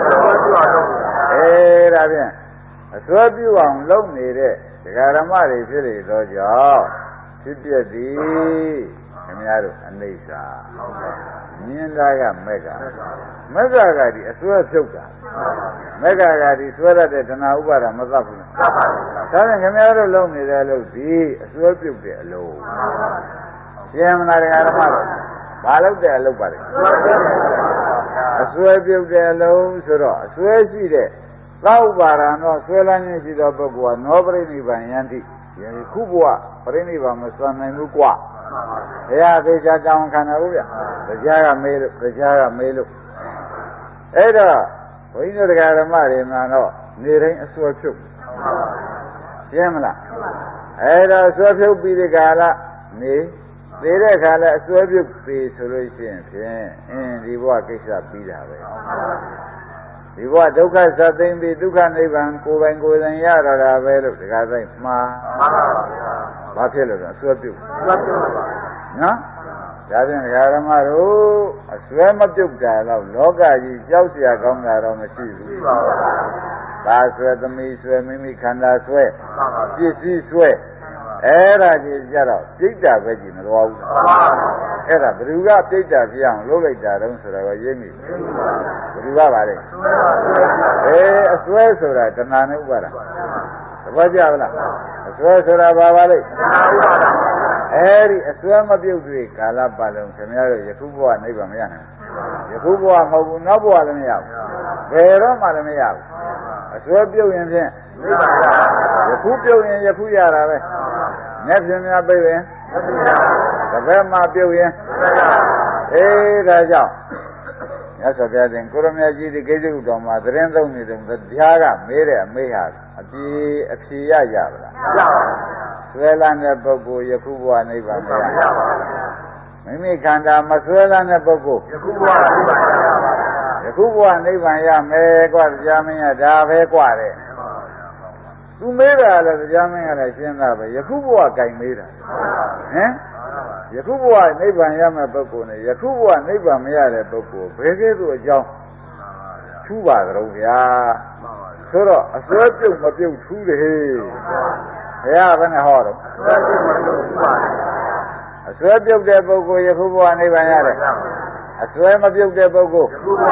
ဒါဖြင့်အစွဲပြုတ်အောင်လုပ်နေတဲ့ဒကာဓမ္မတွေဖြစ်နေသောကြောင့်ဖြစ်ပြသည်ခင်ဗျားတို့အနိစ္စမြင်တာကမက်ကကဒီအစွဲဖြုတ်တာမက်ကဒီစွဲရတဲ့တဏှာဥပါဒမသတ်ဘူးလားဒါနဲ့ခင်ဗျားတို့လုပ်နေတဲ့အလုပ်ဒီအစွဲပြုတ်တဲ့အလုပ်ရှင်းမလားဒကာဓမ္မတို့ဘာလုပ်တဲ့အလုပ်ပါလဲအစွဲပြုတ်တဲ့အလုပ်ဆိုတော့အစွဲရှိတဲ့သောဥပါဒနောဆွဲလန်းခြင်းရှိသောပုဂ္ဂိုလ်ကနောပရိနိဗ္ဗာန်ယန္တိယခုဘဝပရိနိဗ္ဗာန်မစွမ်းနိုင်ဘူးကွာဘုရားသေချာတောင်းခံတယ်ဗျတရားကမေးလို့အဲ့တော့ဘုန်းကြီးတို့တရားဓမ္မတွေမှာတော့နေတိုင်းအစွဲဖြုတ်ရှင်းမလားအဲ့တော့အစွဲဖြုတ်ပြီးဒီကာလနေသေးတဲ့ခါလဲအစွဲဖြုတ်ပြီးဆိုလို့ရှိရင်ဖြင့်ဒီဘဝကိစ္စပြီးတာပဲဒီဘဝဒုက္ခသတ်သိမ်းပြီးဒုက္ခနိဗ္ဗာန်ကိုယ်ပိုင်ကိုယ်တိုင်ရတော့တာပဲလို့ဒီကတိုင်းမှားပါဗျာဘာဖြစ်လို့လဲအစွဲပြုတ်ပါနော်ဒါဖြင့်ဓမ္မတို့အစွဲမပြုတ်တာတော့လောကကြီးကြောက်เสียကောင်းတာတော့မရှိဘူးရှိပါဘူးဒါဆွဲသမီးဆွဲမိမိခန္ဓာဆွဲပစ္စည်းဆွဲအဲ့ဒါကြီးကြတော့ပြိတ္တာပဲကြီးမတော်ဘူးအဲ့ဒါဘယ်သူကပြိတ္တာပြအောင်လုပ်လိုက်တာတုံးဆိုတော့ရင်းမိဘယ်သူကပါလဲအစွဲဆိုတာတဏှာနဲ့ဥပါဒသဘောကျလားအစွဲဆိုတာဘာပါလဲအဲ့ဒီအစွဲမပြုတ်သေးကာလပတ်လုံးခင်ဗျားတို့ယခုဘဝနိဗ္ဗာန်မရနိုင်ဘူးယခုဘဝမဟုတ်ဘူးနောက်ဘဝလည်းမရဘူးဘယ်တော့မှလည်းမရဘူးအစွဲပြုတ်ရင်ဖြင့်ယခုပြုတ်ရင်ယခုရတာပဲမျက်ဖြင့်များပြည့်ရင်တပည့်မှပြုတ်ရင်ဒါကြောင့်မြတ်စွာဘုရားရှင်ကိုရမကြီးဒီကိစ္စဥတော်မှာသတင်းသုံးနေတယ်တရားကမေးတဲ့အမေးဟာအဖြေရပါလားမရပါဘူးဆွဲလန်းတဲ့ပုဂ္ဂိုလ်ယခုဘဝနိဗ္ဗာန်မရပါဘူးမိမိခန္ဓာမဆွဲလန်းတဲ့ပုဂ္ဂိုလ်ယခုဘဝနိဗ္ဗာန်ရမယ်ကွာတရားမင်းကဒါပဲကွာတဲ့သူမေးတာလည်းတရားမင်းကလည်းရှင်းတာပဲယခုဘဝကင်မေးတာဟမ်ယခုဘဝနိဗ္ဗာန်ရမယ်ပုဂ္ဂိုလ်နဲ့ယခုဘဝနိဗ္ဗာန်မရတဲ့ပုဂ္ဂိုလ်ဘယ်ကဲ့သို့အကြောင်းထူးပါကြတော့ဗျာဆိုတော့အစွဲပြုတ်မပြုတ်ထူးတယ်ဟဲ့ဘုရားဘယ်နဲ့ဟောတော့အစွဲပြုတ်တဲ့ပုဂ္ဂိုလ်ယခုဘဝနိဗ္ဗာန်ရတယ်အစွဲမပြုတ်တဲ့ပုဂ္ဂိုလ်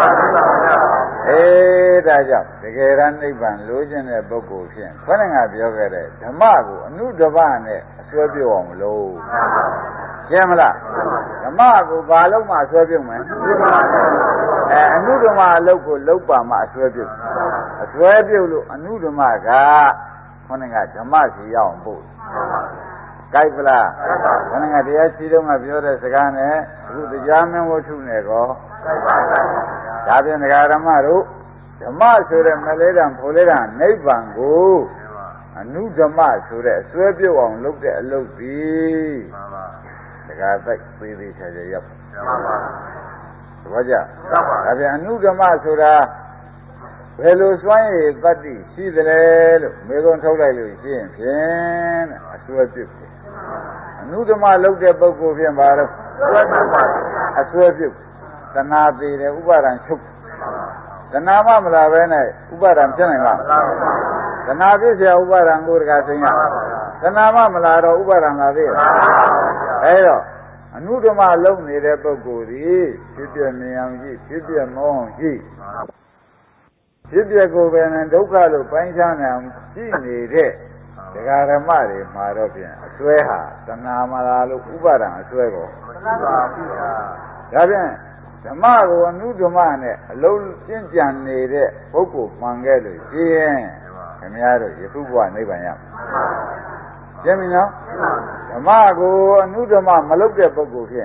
ဒါကြောင့်တကယ်တမ်းနိဗ္ဗာန်လိုချင်တဲ့ပုဂ္ဂိုလ်ဖြင့်ခေါင်းငါပြောခဲ့တဲ့ဓမ္မကိုအနုတ္တပနဲ့အစွဲပြုတ်အောင်မလို့ရှင်းမလားဓမ္မကိုဘာလို့မှအစွဲပြုတ်မယ်အနုတ္တမအလုပ်ကိုလုပ်ပါမှအစွဲပြုတ်အစွဲပြုတ်လို့အနုတ္တမကခေါင်းငါဓမ္မစီရအောင်ပို့ကြိုက်ပလားခေါင်းငါတရားရှိတော့ငါပြောတဲ့စကားနဲ့အခုတရားမင်းဝတ္ထုနဲ့ကောဒါဖြင့်ဒကာဓမ္မတို့ဓမ္မဆိုတဲ့မလေးတံဖိုလေးတံနိဗ္ဗာန်ကိုအနုဓမ္မဆိုတဲ့အစွဲပြုတ်အောင်လုပ်တဲ့အလုပ်သည်ဒကာသိသေးသေးချာချာရောက်သဘောကျဒါဖြင့်အနုဓမ္မဆိုတာဘယ်လိုစွမ်းရည်တတ္တိရှိသလဲလို့မေးခွန်းထုတ်လိုက်လို့ရှိရင်ဖြင့်အစွဲပြုတ်အနုဓမ္မလုပ်တဲ့ပုဂ္ဂိုလ်ဖြင့်ပါတော့အစွဲပြုတ်တဏှာသေးတယ်ဥပါဒံချုပ်တဏှာမှမလာပဲနဲ့ဥပါဒံဖြစ်နိုင်လားတဏှာဖြစ်เสียဥပါဒံကိုတကသိညာတဏှာမှမလာတော့ဥပါဒံလာသေးရဲ့အဲတော့အနုဓမ္မလုံးနေတဲ့ပုဂ္ဂိုလ်ဒီဖြစ်ပြမြင်အောင်ကြည့်ဖြစ်ပြမောအောင်ကြည့်ဖြစ်ပြကိုယ်ပဲနဲ့ဒုက္ခလို့ပိုင်းခြားနေအောင်ကြည့်နေတဲ့ဒကာဓမ္မတွေမှာတော့ဖြင့်အစွဲဟာတဏှာမလာလို့ဥပါဒံအစွဲကိုဒါဖြင့်ဓမ္မကိုအနုဓမ္မနဲ့အလုံးကျင့်ကြံနေတဲ့ပုဂ္ဂိုလ်မှန်ခဲ့လို့ရှိရင်ခင်ဗျားတို့ယခုဘဝနိဗ္ဗာန်ရမယ်။ကျင်းပြီနော်။ဓမ္မကိုအနုဓမ္မမလုပ်တဲ့ပုဂ္ဂိုလ်ဖြင့်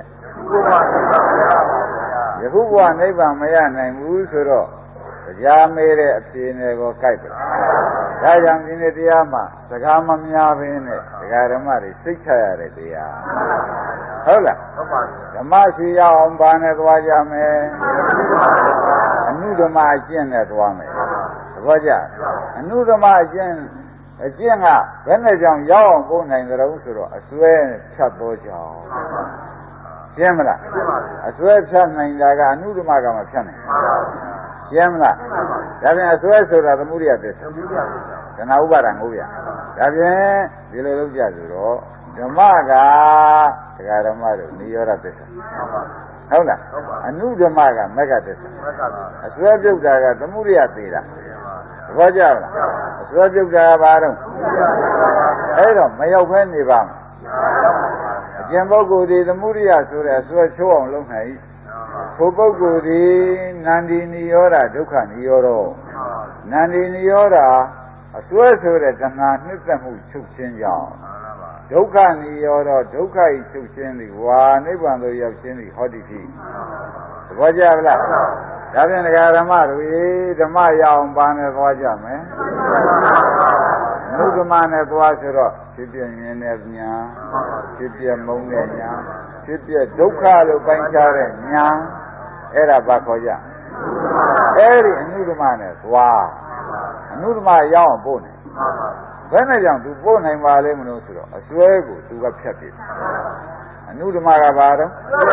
ယခုဘဝနိဗ္ဗာန်မရနိုင်ဘူးဆိုတော့တရားမေးတဲ့အဖြေနဲ့ကိုကြိုက်တယ်။ဒါကြောင့်ဒီနေ့တရားမှာစကားမများဘဲနဲ့ဒကာဓမ္မတွေစိတ်ချရတဲ့တရား။ဟုတ်လားဟုတ်ပါဘူးဓမ္မရှိရအောင်ဘာနဲ့သွားကြမယ်အနုဓမ္မအကျင့်နဲ့သွားမယ်သဘောကျအနုဓမ္မအကျင့်ကဘယ်နဲ့ကြောင့်ရောက်အောင်ပို့နိုင်ကြတော့ဆိုတော့အစွဲဖြတ်သောကြောင့်ရှင်းမလားအစွဲဖြတ်နိုင်တာကအနုဓမ္မကမှဖြတ်နိုင်ရှင်းမလားဒါပြန်အစွဲဆိုတာသမုဒိယသစ္စာတဏှာဥပါဒံကိုဗျာဒါပြန်ဒီလိုလုပ်ကြဆိုတော့ဓမ္မကတရားဓမ္မတို့နိရောဓသစ္စာဟုတ်လားအနုဓမ္မကမဂ္ဂသစ္စာအစွဲပြုတ်တာကသမုဒိယသေးတာသဘောကျလားအစွဲပြုတ်တာကဘာတော့အဲ့တော့မရောက်ဖဲနေပါမယ်အကျင့်ပုဂ္ဂိုလ်ဒီသမုဒိယဆိုတဲ့အစွဲချိုးအောင်လုပ်နိုင်ကိုပုဂ္ဂိုလ်ဒီနန္ဒီနိရောဓဒုက္ခနိရောဓနန္ဒီနိရောဓအစွဲဆိုတဲ့တဏှာနှစ်သက်မှုချုပ်ခြင်းကြောင့်ဒုက္ခနိရောဓဒုက္ခဤချုပ်ခြင်းသည်ဝါနိဗ္ဗာန်သို့ရောက်ခြင်းသည်ဟောတိဖြစ်သဘောကျလားဒါဖြင့်ဒကာဓမ္မတို့ဓမ္မရအောင်ပါနဲ့သွားကြမယ်အနုဓမ္မနဲ့သွားဆိုတော့ဖြစ်ပြမြင်တဲ့ညာဖြစ်ပြမုန်းတဲ့ညာဖြစ်ပြဒုက္ခလို့ပိုင်းခြားတဲ့ညာအဲ့ဒါဘာခေါ်ကြအဲ့ဒီအနုဓမ္မနဲ့သွားအနုဓမ္မရအောင်ပို့နေဘယ်နဲ့ကြောင့်သူပို့နိုင်ပါလဲမလို့ဆိုတော့အစွဲကိုသူကဖြတ်ပြီအနုဓမ္မကဘာတော့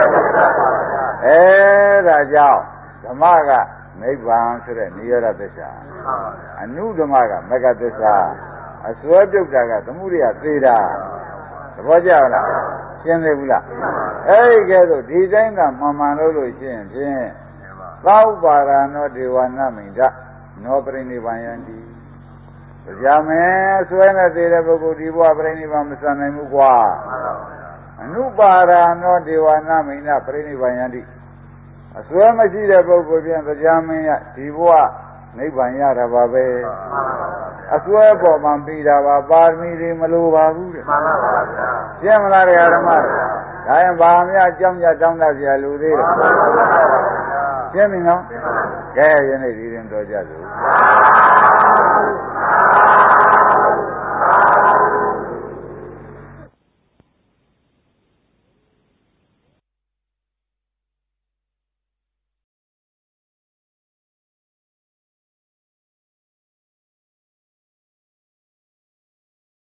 ဒါကြောင့်ဓမ္မကနိဗ္ဗာန်ဆိုတဲ့နိရောဓသစ္စာအနုဓမ္မကမဂ္ဂသစ္စာအစွဲပြုတ်တာကသမုဒိယသေတာသဘောကျလားရှင်းသေးဘူးလားအဲ့ဒီကဲတော့ဒီတိုင်းကမှန်လို့ရှိရင်ဖြင့်သောဥပါဒာနောဒေဝနာမိန္ဒနောပရိနိဗ္ဗာန်ယံတိကြာမယ်ဆွဲနဲ့သေးတဲ့ပုဂ္ဂိုလ်ဒီဘဝပြိဋိဘံမဆန်နိုင်ဘူးကွာအနုပါဒာနောဒေဝနာမိဏပြိဋိဘံယန္တိအစွဲမရှိတဲ့ပုဂ္ဂိုလ်ပြန်ကြာမင်းရဒီဘဝနိဗ္ဗာန်ရတာပါပဲအစွဲပေါ်မှာပြီးတာပါပါရမီတွေမလိုပါဘူးတဲ့မှန်ပါပါဗျာရှင်းမလားတရားဓမ္မတွေဒါရင်ဘာများအကြောင်းကြတောင်းတတ်ကြလူသေးတယ်မှန်ပါပါရှင်းပြီနော်ကဲယနေ့ဒီရင်တော်ကြစို့